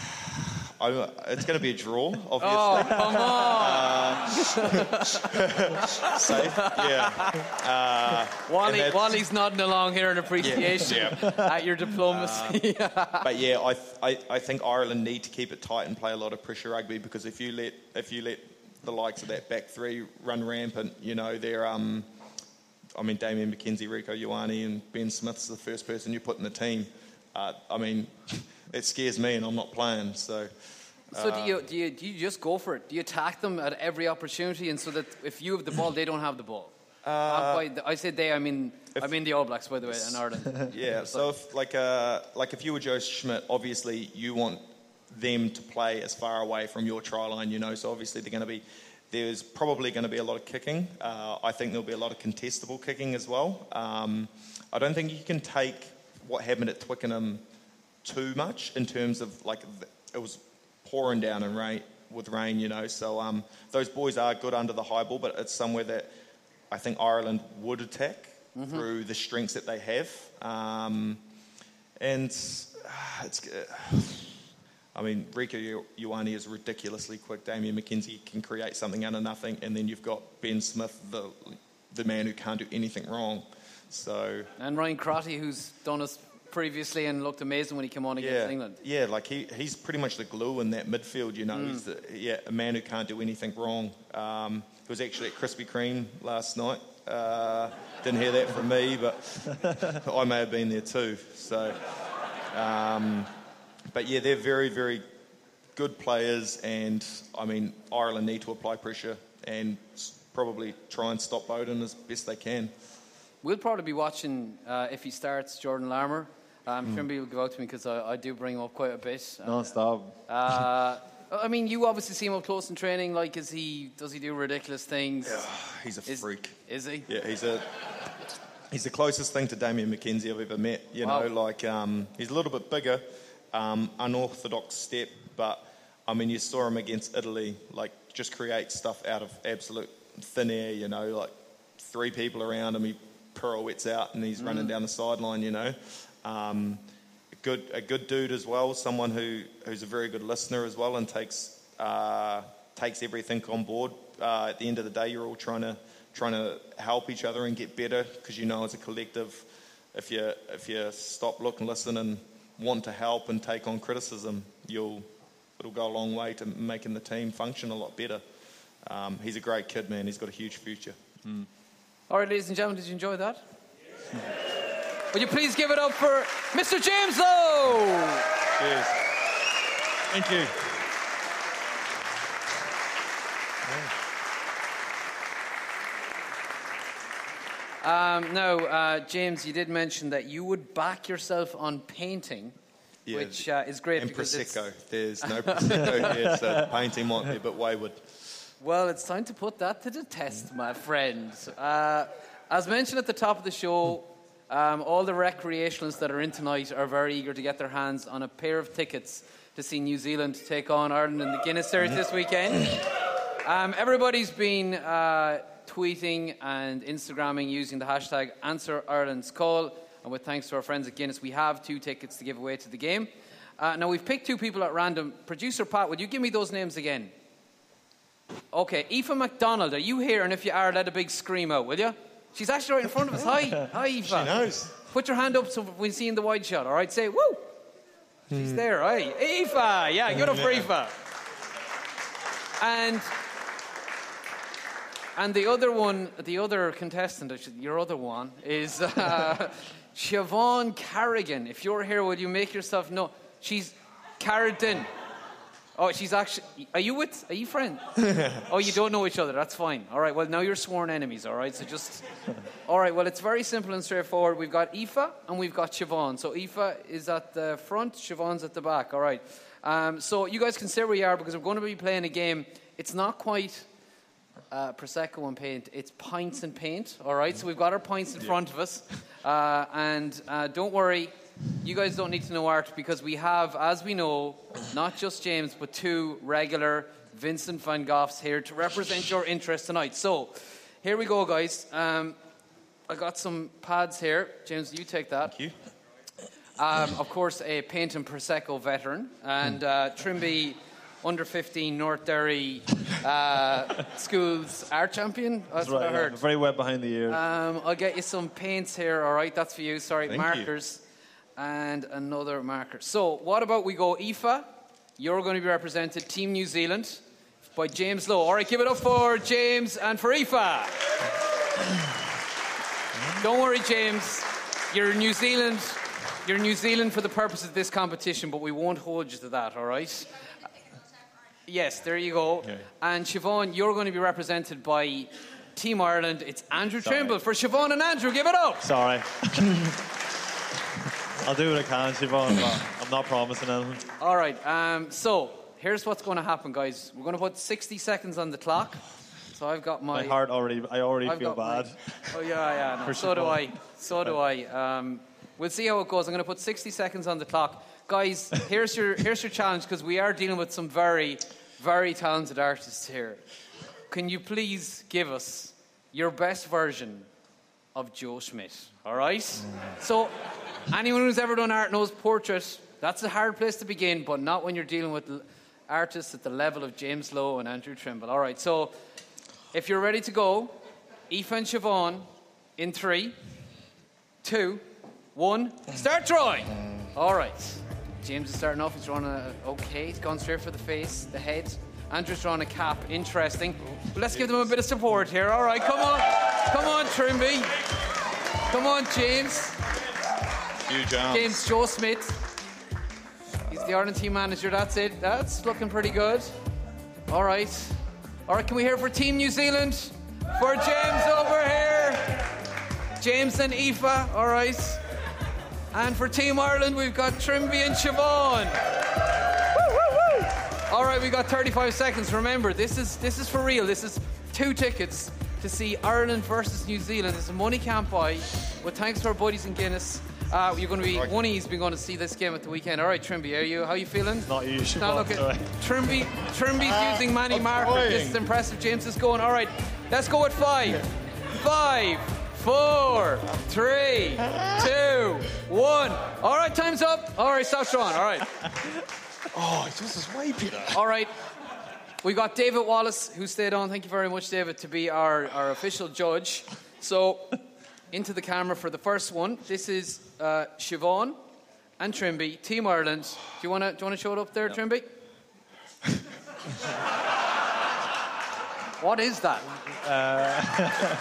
I, it's going to be a draw, obviously. Oh, come on! Uh, safe, yeah. Uh, Wally, Wally's nodding along here in appreciation yeah, yeah. at your diplomacy. Uh, but yeah, I, I I think Ireland need to keep it tight and play a lot of pressure rugby, because if you let if you let the likes of that back three run rampant, you know, they're um, I mean, Damien McKenzie, Rieko Ioane, and Ben Smith's the first person you put in the team. Uh, I mean, it scares me, and I'm not playing. So, so do you do you do you just go for it? Do you attack them at every opportunity, and so that if you have the ball, they don't have the ball? Uh, by the, I said they, I mean I mean the All Blacks, by the way, in Ireland. Yeah. So if like uh like if you were Joe Schmidt, obviously you want them to play as far away from your try line, you know. So obviously they're going to be. There's probably going to be a lot of kicking. Uh, I think there'll be a lot of contestable kicking as well. Um, I don't think you can take what happened at Twickenham too much in terms of, like, it was pouring down in rain with rain, you know. So um, those boys are good under the high ball, but it's somewhere that I think Ireland would attack mm-hmm. through the strengths that they have. Um, and uh, it's... Uh, I mean, Rieko Ioane is ridiculously quick. Damien McKenzie can create something out of nothing. And then you've got Ben Smith, the the man who can't do anything wrong. So And Ryan Crotty, who's done us previously and looked amazing when he came on against yeah, England. Yeah, like he, he's pretty much the glue in that midfield, you know. Mm. He's the, yeah, a man who can't do anything wrong. Um, he was actually at Krispy Kreme last night. Uh, didn't hear that from me, but I may have been there too. So... Um, But yeah, they're very, very good players, and I mean, Ireland need to apply pressure and probably try and stop Bowden as best they can. We'll probably be watching, uh, if he starts, Jordan Larmour. Um, mm. Trimby will go out to me because I, I do bring him up quite a bit. Non-stop. Uh, I mean, you obviously see him up close in training. Like, is he? Does he do ridiculous things? Yeah, he's a is, freak. Is he? Yeah, he's a. He's the closest thing to Damien McKenzie I've ever met. You wow. know, like um, he's a little bit bigger. Um, unorthodox step, but I mean, you saw him against Italy, like just create stuff out of absolute thin air, you know, like three people around him, he pirouettes out and he's mm. running down the sideline, you know. Um, a good, a good dude as well, someone who, who's a very good listener as well and takes uh, takes everything on board. Uh, at the end of the day, you're all trying to trying to help each other and get better, because you know, as a collective, if you if you stop, look, and listen and want to help and take on criticism, you'll it'll go a long way to making the team function a lot better. Um, he's a great kid, man. He's got a huge future. Mm. All right, ladies and gentlemen, did you enjoy that? Yes. Would you please give it up for Mister James Lowe? Cheers. Thank you. Um, now, uh, James, you did mention that you would back yourself on painting, yeah, which uh, is great. And because Prosecco. It's There's no Prosecco here, so painting might be a bit wayward. Well, it's time to put that to the test, my friend. Uh, as mentioned at the top of the show, um, all the recreationalists that are in tonight are very eager to get their hands on a pair of tickets to see New Zealand take on Ireland in the Guinness Series this weekend. Um, everybody's been... Uh, tweeting and Instagramming using the hashtag Answer Ireland's Call, and with thanks to our friends at Guinness, we have two tickets to give away to the game. Uh, now, we've picked two people at random. Producer Pat, would you give me those names again? Okay, Aoife MacDonald, are you here? And if you are, let a big scream out, will you? She's actually right in front of us. Hi, hi, Aoife. She knows. Put your hand up so we see in the wide shot, all right? Say, woo! She's there, right? Aoife, yeah, good up for Aoife. And... And the other one, the other contestant, your other one, is uh, Siobhan Carrigan. If you're here, will you make yourself known? She's Carradine. Oh, she's actually... Are you with... Are you friends? Oh, you don't know each other. That's fine. All right, well, now you're sworn enemies, all right? So just... All right, well, it's very simple and straightforward. We've got Aoife and we've got Siobhan. So Aoife is at the front, Siobhan's at the back, all right? Um, so you guys can stay where you are because we're going to be playing a game. It's not quite uh, Prosecco and paint. It's pints and paint, all right? So we've got our pints in yeah. front of us. Uh, and uh, don't worry... You guys don't need to know art because we have, as we know, not just James, but two regular Vincent van Goghs here to represent your interest tonight. So, here we go, guys. Um, I got some pads here. James, you take that. Thank you. Um, of course, a Paint and Prosecco veteran. And uh, Trimby, under fifteen, North Derry uh, Schools art champion. That's, That's what right, I heard. Yeah. Very wet behind the ears. Um, I'll get you some paints here, all right? That's for you. Sorry, Thank markers. You. And another marker. So, what about we go Aoife? You're going to be represented Team New Zealand by James Lowe. All right, give it up for James and for Aoife. Don't worry, James. You're New Zealand. You're New Zealand for the purpose of this competition, but we won't hold you to that, all right? Yes, there you go. Okay. And Siobhan, you're going to be represented by Team Ireland. It's Andrew Sorry. Trimble. For Siobhan and Andrew, give it up. Sorry. I'll do what I can, Siobhan, but I'm not promising anything. All right, um, so here's what's going to happen, guys. We're going to put sixty seconds on the clock. So I've got my... My heart already, I already I've feel bad. My, oh, yeah, yeah. No, so do I. So do I. Um, we'll see how it goes. I'm going to put sixty seconds on the clock. Guys, here's your, here's your challenge, because we are dealing with some very, very talented artists here. Can you please give us your best version of Joe Schmidt? All right? Mm. So... Anyone who's ever done art knows portrait. That's a hard place to begin, but not when you're dealing with artists at the level of James Lowe and Andrew Trimble. All right, so if you're ready to go, Aoife and Siobhan, in three, two, one, start drawing. All right. James is starting off. He's drawing a... Okay, he's gone straight for the face, the head. Andrew's drawing a cap. Interesting. But let's give them a bit of support here. All right, come on. Come on, Trimby. Come on, James. Huge arms. James Joe Smith. He's the Ireland team manager. That's it. That's looking pretty good. All right. All right, can we hear for Team New Zealand? For James over here. James and Aoife. All right. And for Team Ireland, we've got Trimby and Siobhan. Woo, woo, woo. All right, we got thirty-five seconds. Remember, this is this is for real. This is two tickets to see Ireland versus New Zealand. It's a money can't buy. With thanks to our buddies in Guinness. Uh, you're going to be right. One of you's been going to see this game at the weekend. All right, Trimby, are you? How are you feeling? Not you. Not looking. Trimby, Trimby's uh, using many markers. This is impressive. James is going. All right, let's go with five, five, four, three, two, one. All right, time's up. All right, stop drawing. All right. Oh, this is way better. All right. We got David Wallace, who stayed on. Thank you very much, David, to be our, our official judge. So, into the camera for the first one. This is uh, Siobhan and Trimby, Team Ireland. Do you want to do you want to show it up there, no. Trimby? What is that? Uh,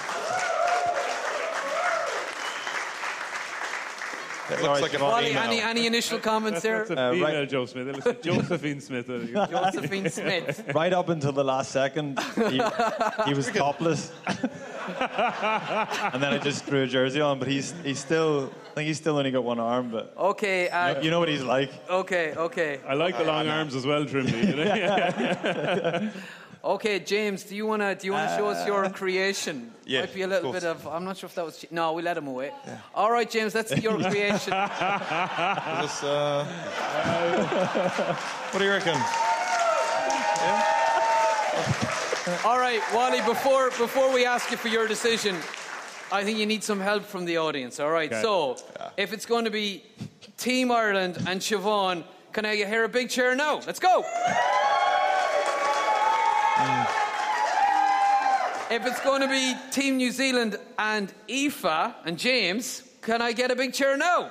It looks like a Wally, any, any initial comments there? That's a female uh, right. Joe Smith. It looks like Josephine Smith. Josephine Smith. Right up until the last second, he, he was topless. And then I just threw a jersey on, but he's he's still, I think he's still only got one arm, but... Okay. Uh, you, know, you know what he's like. Okay, okay. I like the long uh, arms as well, Trimby. You know? Okay, James, do you want to do you want to uh, show us your creation? Yeah, might be a little of bit of. I'm not sure if that was. No, we let him away. Yeah. All right, James, let's see your creation. This, uh, what do you reckon? Yeah? All right, Wally. Before before we ask you for your decision, I think you need some help from the audience. All right, okay. So yeah. If it's going to be Team Ireland and Siobhan, can I hear a big cheer now? Let's go. Mm. If it's going to be Team New Zealand and Aoife and James, can I get a big cheer now?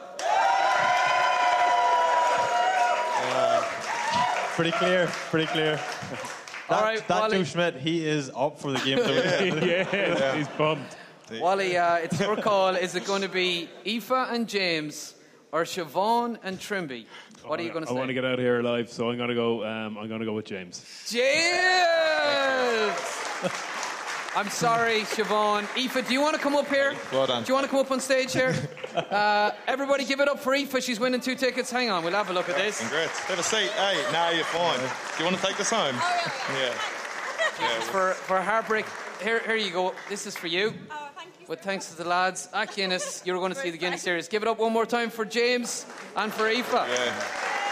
Uh, pretty clear, pretty clear. That, All right, that Wally. Joe Schmidt, he is up for the game. yeah, yeah, he's pumped. Wally, uh, it's your call. Is it going to be Aoife and James or Siobhan and Trimby? What are you going to say? I want to get out of here alive, so I'm going to go. Um, I'm going to go with James. James. I'm sorry, Siobhan. Aoife, do you want to come up here? Well done. Do you want to come up on stage here? Uh, everybody give it up for Aoife. She's winning two tickets. Hang on, we'll have a look at this. Congrats. Have a seat. Hey, now you're fine. Do you want to take this home? Oh, yeah. Yeah. It's for, for Heartbreak. Here, here you go. This is for you. Oh, thank you. With thanks to the lads at Guinness, you're going to see the Guinness series. Give it up one more time for James and for Aoife. Yeah.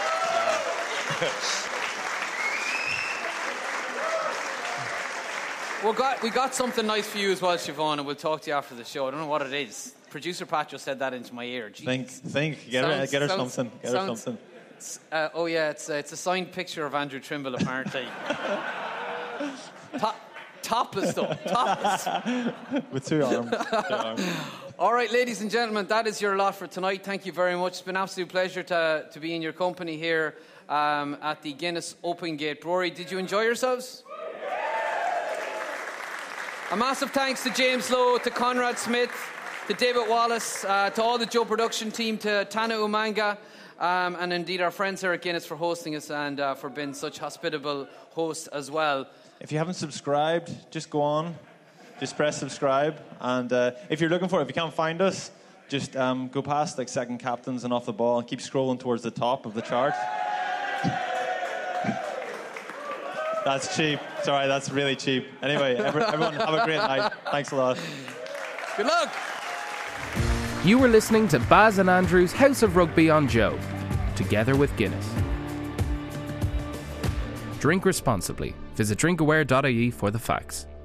We got we got something nice for you as well, Siobhan, and we'll talk to you after the show. I don't know what it is. Producer Pat just said that into my ear. Jeez. Think, think. Get her, Sounds- get her sounds- something. Get sounds- her something. Uh, oh yeah, it's uh, it's a signed picture of Andrew Trimble apparently. Top, topless though, topless. With two arms. Two arms. All right, ladies and gentlemen, that is your lot for tonight. Thank you very much. It's been an absolute pleasure to to be in your company here um, at the Guinness Open Gate Brewery. Did you enjoy yourselves? A massive thanks to James Lowe, to Conrad Smith, to David Wallace, uh, to all the Joe production team, to Tana Umanga, um, and indeed our friends here at Guinness for hosting us and uh, for being such hospitable hosts as well. If you haven't subscribed, just go on. Just press subscribe. And uh, if you're looking for it, if you can't find us, just um, go past like second captains and off the ball and keep scrolling towards the top of the chart. That's cheap. Sorry, that's really cheap. Anyway, every, everyone have a great night. Thanks a lot. Good luck. You were listening to Baz and Andrew's House of Rugby on Joe, together with Guinness. Drink responsibly. Visit drinkaware dot I E for the facts.